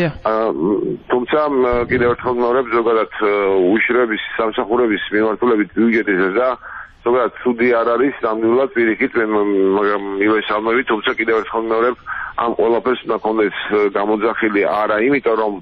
თუმცა კიდევ ერთხელ ვიმეორებ, ზოგადად უშიშროების სამსახურების მიმართულებით ბიუჯეტის და ზოგადად ცუდი არ არის, ნამდვილად პირიქით, მაგრამ მივესალმები, თუმცა კიდევ ერთხელ ვიმეორებ, ამ ყველაფერს უნდა ქონდეს გამოძახილი არა იმიტომ, რომ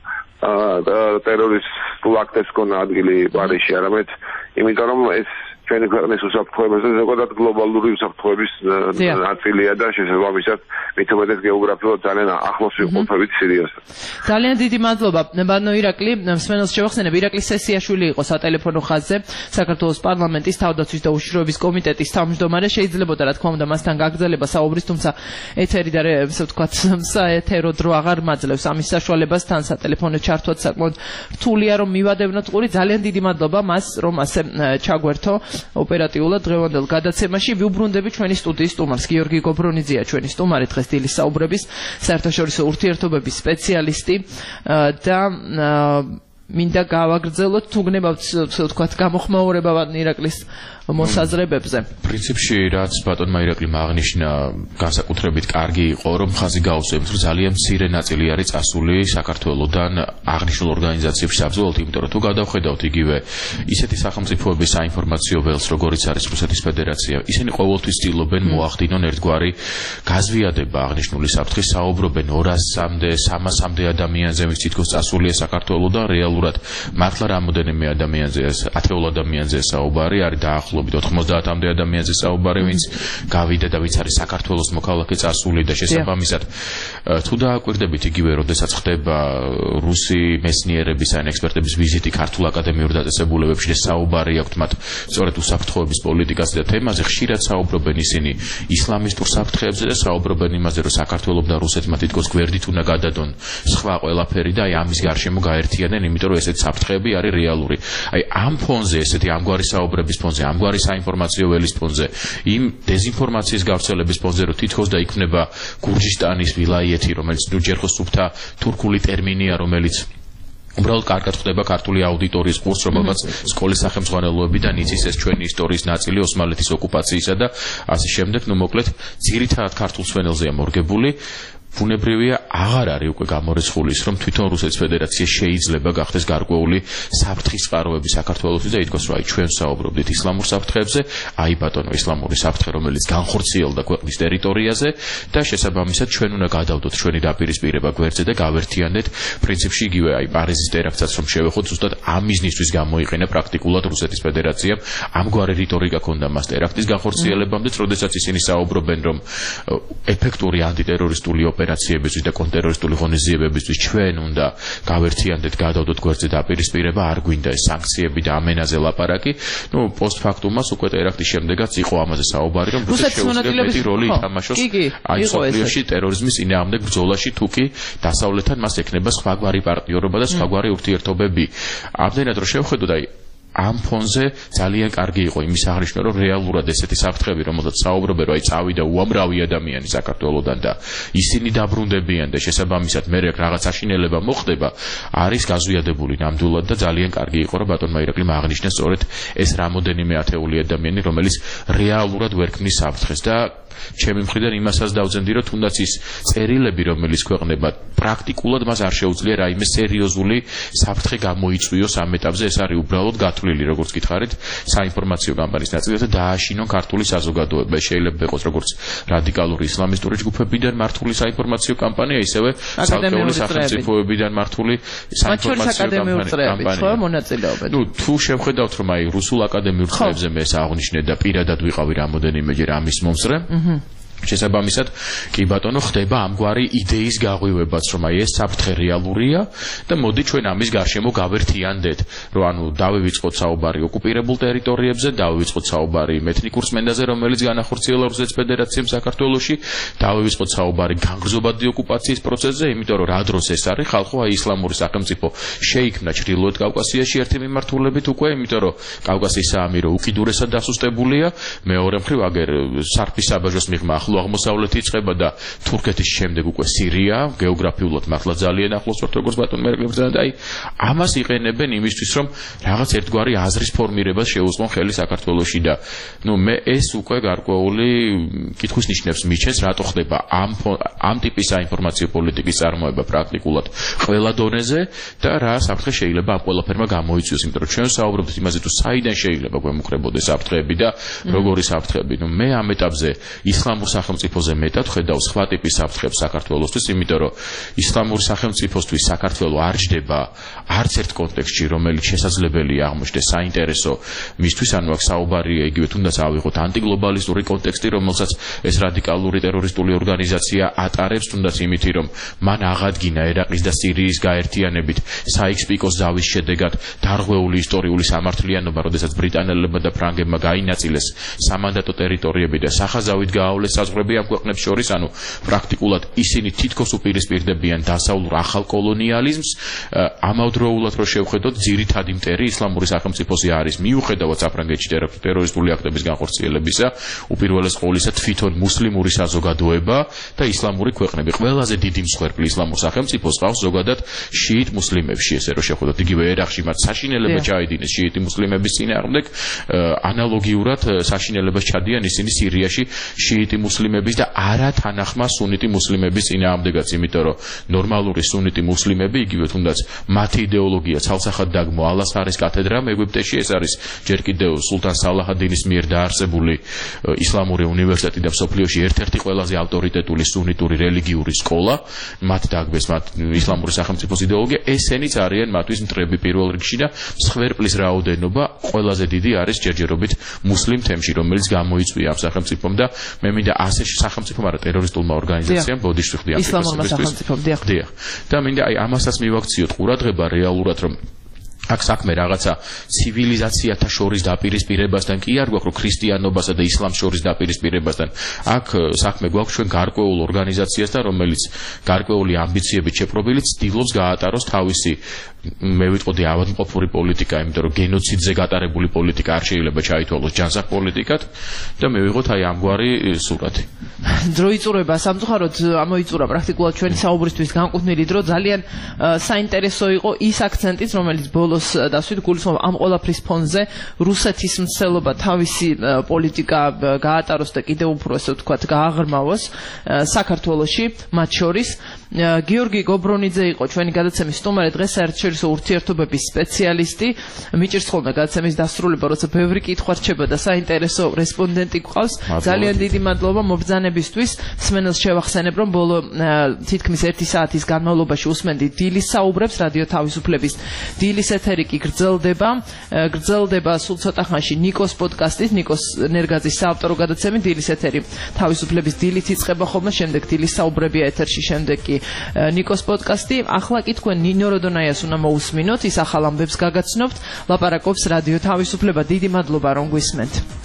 ტერორისტულ აქტებს ქონა ადგილი პარიზში, არამედ იმიტომ, რომ ეს ჩვენი ქვეყნის უსაფრთხოებას და ზოგადად გლობალური უსაფრთხოების ნაწილია და შესაბამისად მით უმეტეს გეოგრაფიულად ძალიან ახლოს ვიყოფებით სირიასთან. ძალიან დიდი მადლობა. ბატონო ირაკლი, მსმენელს შევახსენებ, ირაკლი სესიაშვილი იყო სატელეფონო ხაზზე, საქართველოს პარლამენტის თავდაცვის და უშიშროების კომიტეტის თავმჯდომარე. შეიძლებოდა რა თქმა უნდა მასთან გაგრძელება საუბრის, თუმცა ეთერი და ესე ვთქვათ, საეთერო დრო აღარ მაძლევს ამის საშუალებას, თან სატელეფონო ჩართვაც საკმაოდ რთულია, რომ მივადევნოთ ყური. ძალიან დიდი მადლობა მას, რომ ასე ჩაგვერთო ოპერატიულად დღევანდელ გადაცემაში. ვიუბრუნდები ჩვენი სტუდიის სტუმარს. გიორგი გობრონიძეა ჩვენი სტუმარი დღეს დილის საუბრების საერთაშორისო ურთიერთობების სპეციალისტი და მინდა გავაგრძელოთ თუ გნებავთ ვთქვათ გამოხმაურება ირაკლის მოსაზრებებზე. პრინციპში რაც ბატონმა ირაკლიმ აღნიშნა, განსაკუთრებით კარგი იყო, რომ ხაზი გაუსვამთ, რომ ძალიან მცირე ნაწილი არის წასული საქართველოსთან აღნიშნულ ორგანიზაციებში საბრძოლოდ, იმიტომ რომ თუ გადავხედავთ იგივე ისეთი სახელმწიფოების საინფორმაციო ველს, როგორიც არის რუსეთის ფედერაცია, ისინი ყოველთვის ცდილობენ მოახდინონ ერთგვარი გაზვიადება აღნიშნული საფრთხის, საუბრობენ ორასამდე, სამასამდე ადამიანზე, ვინც თითქოს წასულია საქართველოსთან, რეალურად მართლა რამოდენიმე ადამიანზეა, ათეულ ადამიანზეა საუბარი, არის დაახლოებით ოთხმოცდაათამდე ადამიანზე საუბარი, ვინც გავიდა და ვინც არის საქართველოს მოქალაქე წასული და შესაბამისად თუ დააკვირდებით იგივე როდესაც ხდება რუსი მეცნიერების ან ექსპერტების ვიზიტი ქართულ აკადემიურ დაწესებულებებში და საუბარი აქვთ მათ სწორედ უსაფრთხოების პოლიტიკაზე და თემაზე, ხშირად საუბრობენ ისინი ისლამისტურ საფრთხეებზე და საუბრობენ იმაზე, რომ საქართველოს და რუსეთმა თითქოს გვერდით უნდა გადადონ სხვა ყველაფერი და აი ამის გარშემო გაერთიანენ, იმიტომ რომ ესეთ საფრთხეები არის რეალური. აი ამ ფონზე, ესეთი ამგვარი საუბრების ფონზე, ამგვარი საინფორმაციო ველის ფონზე, იმ დეზინფორმაციის გავრცელების ფონზე, რომ თითქოს და იქნება გურჯისტანის ვილაიეთი, რომელიც ნუ ჯერ ხო სუფთა თურქული ტერმინია, რომელიც უბრალოდ კარგად ხდება ქართული აუდიტორიის კურს, რომელმაც სკოლის სახელმძღვანელოებიდან იცის ეს ჩვენი ისტორიის ნაწილი ოსმალეთის ოკუპაციისა და ასე შემდეგ. ნუ მოკლედ, ძირითადად ქართულ სვენელზეა მორგებული. ბუნებრივია აღარ არის უკვე გამორიცხული ის, რომ თვითონ რუსეთის ფედერაცია შეიძლება გახდეს გარკვეული საფრთხის წყაროები საქართველოსთვის და ითქვას, რომ აი ჩვენ საუბრობდით ისლამურ საფრთხეებზე, აი ბატონო ისლამური საფრთხე, რომელიც განხორციელდა ქვეყნის ტერიტორიაზე და შესაბამისად ჩვენ უნდა გადავდოთ ჩვენი დაპირისპირება გვერდზე და გავერთიანდეთ პრინციპში იგივე აი პარიზის ტერაქტსაც რომ შევეხოთ, ზუსტად ამ მიზნისთვის გამოიყენა პრაქტიკულად რუსეთის ფედერაციამ ამგვარი რიტორიკა ქონდა მას ტერაქტის განხორციელებამდეც, როდესაც ისინი საუბრობენ, რომ ეფექტური ანტიტერორისტული ოპერაციებისთვის და კონტრტერორისტული ღონისძიებებისთვის ჩვენ უნდა გავერთიანდეთ, გადავდოთ გვერდზე დაპირისპირება, არ გვინდა ეს სანქციები და ამენაზე ლაპარაკი. ნუ პოსტფაქტუმას უკვე ტერაქტის შემდეგაც იყო ამაზე საუბარი, რომ რუსეთს შეუძლია მეტი როლი ითამაშოს აი სოფლიოში ტერორიზმის წინააღმდეგ ბრძოლაში, თუ კი დასავლეთთან მას ექნება სხვაგვარი პარტნიორობა და სხვაგვარი ურთიერთობები. ამდენად რომ შევხედოთ, აი ამ ფონზე ძალიან კარგი იყო იმის აღნიშვნა, რომ რეალურად ესეთი საფრთხეები, რომელსაც საუბრობენ, რომ აი წავიდა უამრავი ადამიანი საქართველოსდან და ისინი დაბრუნდებიან და შესაბამისად მე რაღაც აშინელება მოხდება, არის გაზვიადებული ნამდვილად და ძალიან კარგი იყო, რომ ბატონმა ირაკლიმ აღნიშნეს სწორედ ეს რამოდენიმე ათეული ადამიანი, რომელიც რეალურად ვერ ქმნის საფრთხეს და ჩემი მხრიდან იმასაც დავძენდი, რომ თუნდაც ის წერილები, რომელიც ქვეყნება, პრაქტიკულად მას არ შეუძლია რაიმე სერიოზული საფრთხე გამოიწვიოს ამ ეტაპზე, ეს არის უბრალოდ გათვლილი, როგორც გითხარით, საინფორმაციო კამპანიის ნაწილი და დააშინონ ქართული საზოგადოება. შეიძლება იყოს როგორც რადიკალური ისლამისტური ჯგუფებიდან მართული საინფორმაციო კამპანია, ისევე ცალკეული სახელმწიფოებიდან მართული საინფორმაციო კამპანია. ნუ თუ შევხედავთ, რომ აი რუსულ აკადემიურ წრეებზე მე ეს აღნიშნე და პირადად ვიყავი რამოდენიმეჯერ ამის მომსწრე, შესაბამისად, კი ბატონო, ხდება ამგვარი იდეის გაღვივებაც, რომ აი ეს საფრთხე რეალურია და მოდი ჩვენ ამის გარშემო გავერთიანდეთ, რომ ანუ დავივიწყოთ საუბარი ოკუპირებულ ტერიტორიებზე, დავივიწყოთ საუბარი ეთნიკურ წმენდაზე, რომელიც განახორციელა რუსეთის ფედერაციამ საქართველოში, დავივიწყოთ საუბარი განგრძობადი ოკუპაციის პროცესზე, იმიტომ რომ რა დროს ეს არის, ხალხო აი ისლამური სახელმწიფო შეიქმნა ჩრდილოეთ კავკასიაში ერთი მიმართულებით უკვე, იმიტომ რომ კავკასიის საამირო უკიდურესად დასუსტებულია, მეორე მხრივ აგერ სარფის საბაჟოს მიღმა ახლო აღმოსავლეთი იწყება და თურქეთის შემდეგ უკვე სირია, გეოგრაფიულად მართლა ძალიან ახლოს ვართ როგორც ბატონ მერკლებზე და აი ამას იყენებენ იმისთვის, რომ რაღაც ერთგვარი აზრის ფორმირებას შეუწყონ ხელი საქართველოში და ნუ მე ეს უკვე გარკვეული კითხვის ნიშნებს მიჩენს, რატო ხდება ამ ამ ტიპის საინფორმაციო პოლიტიკის წარმოება პრაქტიკულად ყველა დონეზე და რა საფრთხე შეიძლება ამ ყველაფერმა გამოიწვიოს, იმიტომ რომ ჩვენ საუბრობთ იმაზე, თუ საიდან შეიძლება გვემუქრებოდეს საფრთხეები და როგორი საფრთხეები. ნუ მე ამ ეტაპზე ისლამურ სახელმწიფოზე მეტად ხედავ სხვა ტიპის საფრთხებს საქართველოსთვის, იმიტომ რომ ისლამური სახელმწიფოსთვის საქართველო არ ჯდება არც ერთ კონტექსტში, რომელიც შესაძლებელია აღმოჩნდეს საინტერესო მისთვის, ანუ აქ საუბარია იგივე თუნდაც ავიღოთ ანტიგლობალისტური კონტექსტი, რომელსაც ეს რადიკალური ტერორისტული ორგანიზაცია ატარებს, თუნდაც იმითი, რომ მან აღადგინა ერაყის და სირიის გაერთიანებით საიქს-პიკოს დავის შედეგად დარღვეული ისტორიული სამართლიანობა, როდესაც ბრიტანელებმა და ფრანგებმა გაინაწილეს სამანდატო ტერიტორიები და სახაზავით გაავლეს საზღვრები ამ ქვეყნებს შორის, ანუ პრაქტიკულად ისინი თითქოს უპირისპირდებიან დასავლურ ახალ კოლონიალიზმს. ამავდროულად რო შევხედოთ, ძირითადი მტერი ისლამური სახელმწიფოსი არის, მიუხედავად საფრანგეთში ტერორისტული აქტების განხორციელებისა, უპირველეს ყოვლისა თვითონ მუსლიმური საზოგადოება და ისლამური ქვეყნები. ყველაზე დიდი მსხვერპლი ისლამურ სახელმწიფოს ყავს ზოგადად შიიტ მუსლიმებში, ესე რომ შევხედოთ, იგივე ერაყში მათ საშინელება ჩაიდინეს შიიტი მუსლიმების წინააღმდეგ, ანალოგიურად საშინელებას ჩადიან ისინი სირიაში შიიტი მუსლიმების და არა თანახმა სუნიტი მუსლიმების წინააღმდეგაც, იმიტომ რომ ნორმალური სუნიტი მუსლიმები, იგივე თუნდაც მათი იდეოლოგია ცალსახად დაგმო ალ-ასჰარის კათედრამ ეგვიპტეში, ეს არის ჯერ კიდევ სულთან სალაჰ-ად-დინის მიერ დაარსებული ისლამური უნივერსიტეტი და მსოფლიოში ერთ-ერთი ყველაზე ავტორიტეტული სუნიტური რელიგიური სკოლა, მათ დაგბეს მათ ისლამური სახელმწიფოს იდეოლოგია, ესენიც არიან მათთვის მტრები პირველ რიგში და მსხვერპლის რაოდენობა ყველაზე დიდი არის ჯერჯერობით მუსლიმ თემში, რომელიც გამოიწვია ამ სახელმწიფომ და მე მინდა ასე სახელმწიფომ არა ტერორისტულმა ორგანიზაციამ ბოდიში ხვდი ამ ისლამურმა სახელმწიფომ დიახ დიახ და მინდა აი ამასაც მივაქციოთ ყურადღება რეალურად რომ აქ საქმე რაღაცა ცივილიზაციათა შორის დაპირისპირებასთან კი არ გვაქვს რომ ქრისტიანობასა და ისლამს შორის დაპირისპირებასთან აქ საქმე გვაქვს ჩვენ გარკვეულ ორგანიზაციასთან რომელიც გარკვეული ამბიციებით შეპყრობილი ცდილობს გაატაროს თავისი მე ვიტყოდი ავადმყოფური პოლიტიკა იმიტომ რომ გენოციდზე გატარებული პოლიტიკა არ შეიძლება ჩაითვალოს ჯანსაღ პოლიტიკად და მე ვიღოთ აი ამგვარი სურათი დრო იწურება სამწუხაროდ ამოიწურა პრაქტიკულად ჩვენი საუბრისთვის განკუთვნილი დრო ძალიან საინტერესო იყო ის აქცენტიც რომელიც ბოლოს დასვით გულისხმობ ამ ყველაფრის ფონზე რუსეთის მცდელობა თავისი პოლიტიკა გაატაროს და კიდევ უფრო ასე ვთქვათ გააღრმავოს საქართველოში მათ შორის გიორგი გობრონიძე იყო ჩვენი გადაცემის სტუმარი დღეს საერთაშორისო ურთიერთობების სპეციალისტი მიჭირს ხოლმე გადაცემის დასრულება როცა ბევრი კითხვა რჩება და საინტერესო რესპონდენტი გვყავს ძალიან დიდი მადლობა მობრძანებისთვის მსმენელს შევახსენებ რომ ბოლო თითქმის ერთი საათის განმავლობაში უსმენდით დილის საუბრებს რადიო თავისუფლების დილის ეთერი კი გრძელდება გრძელდება სულ ცოტა ხანში ნიკოს პოდკასტით ნიკოს ნერგაძის საავტორო გადაცემით დილის ეთერი თავისუფლების დილით იწყება ხოლმე შემდეგ დილის საუბრებია ეთერში შემდეგ კი ნიკოს პოდკასტი ახლა კი თქვენ ნინო როდონაიას უნდა მოусმინოთ ის ახალ ამბებს გაგაცნობთ ლაპარაკობს რადიო თავისუფლება დიდი მადლობა რომ გვისმენთ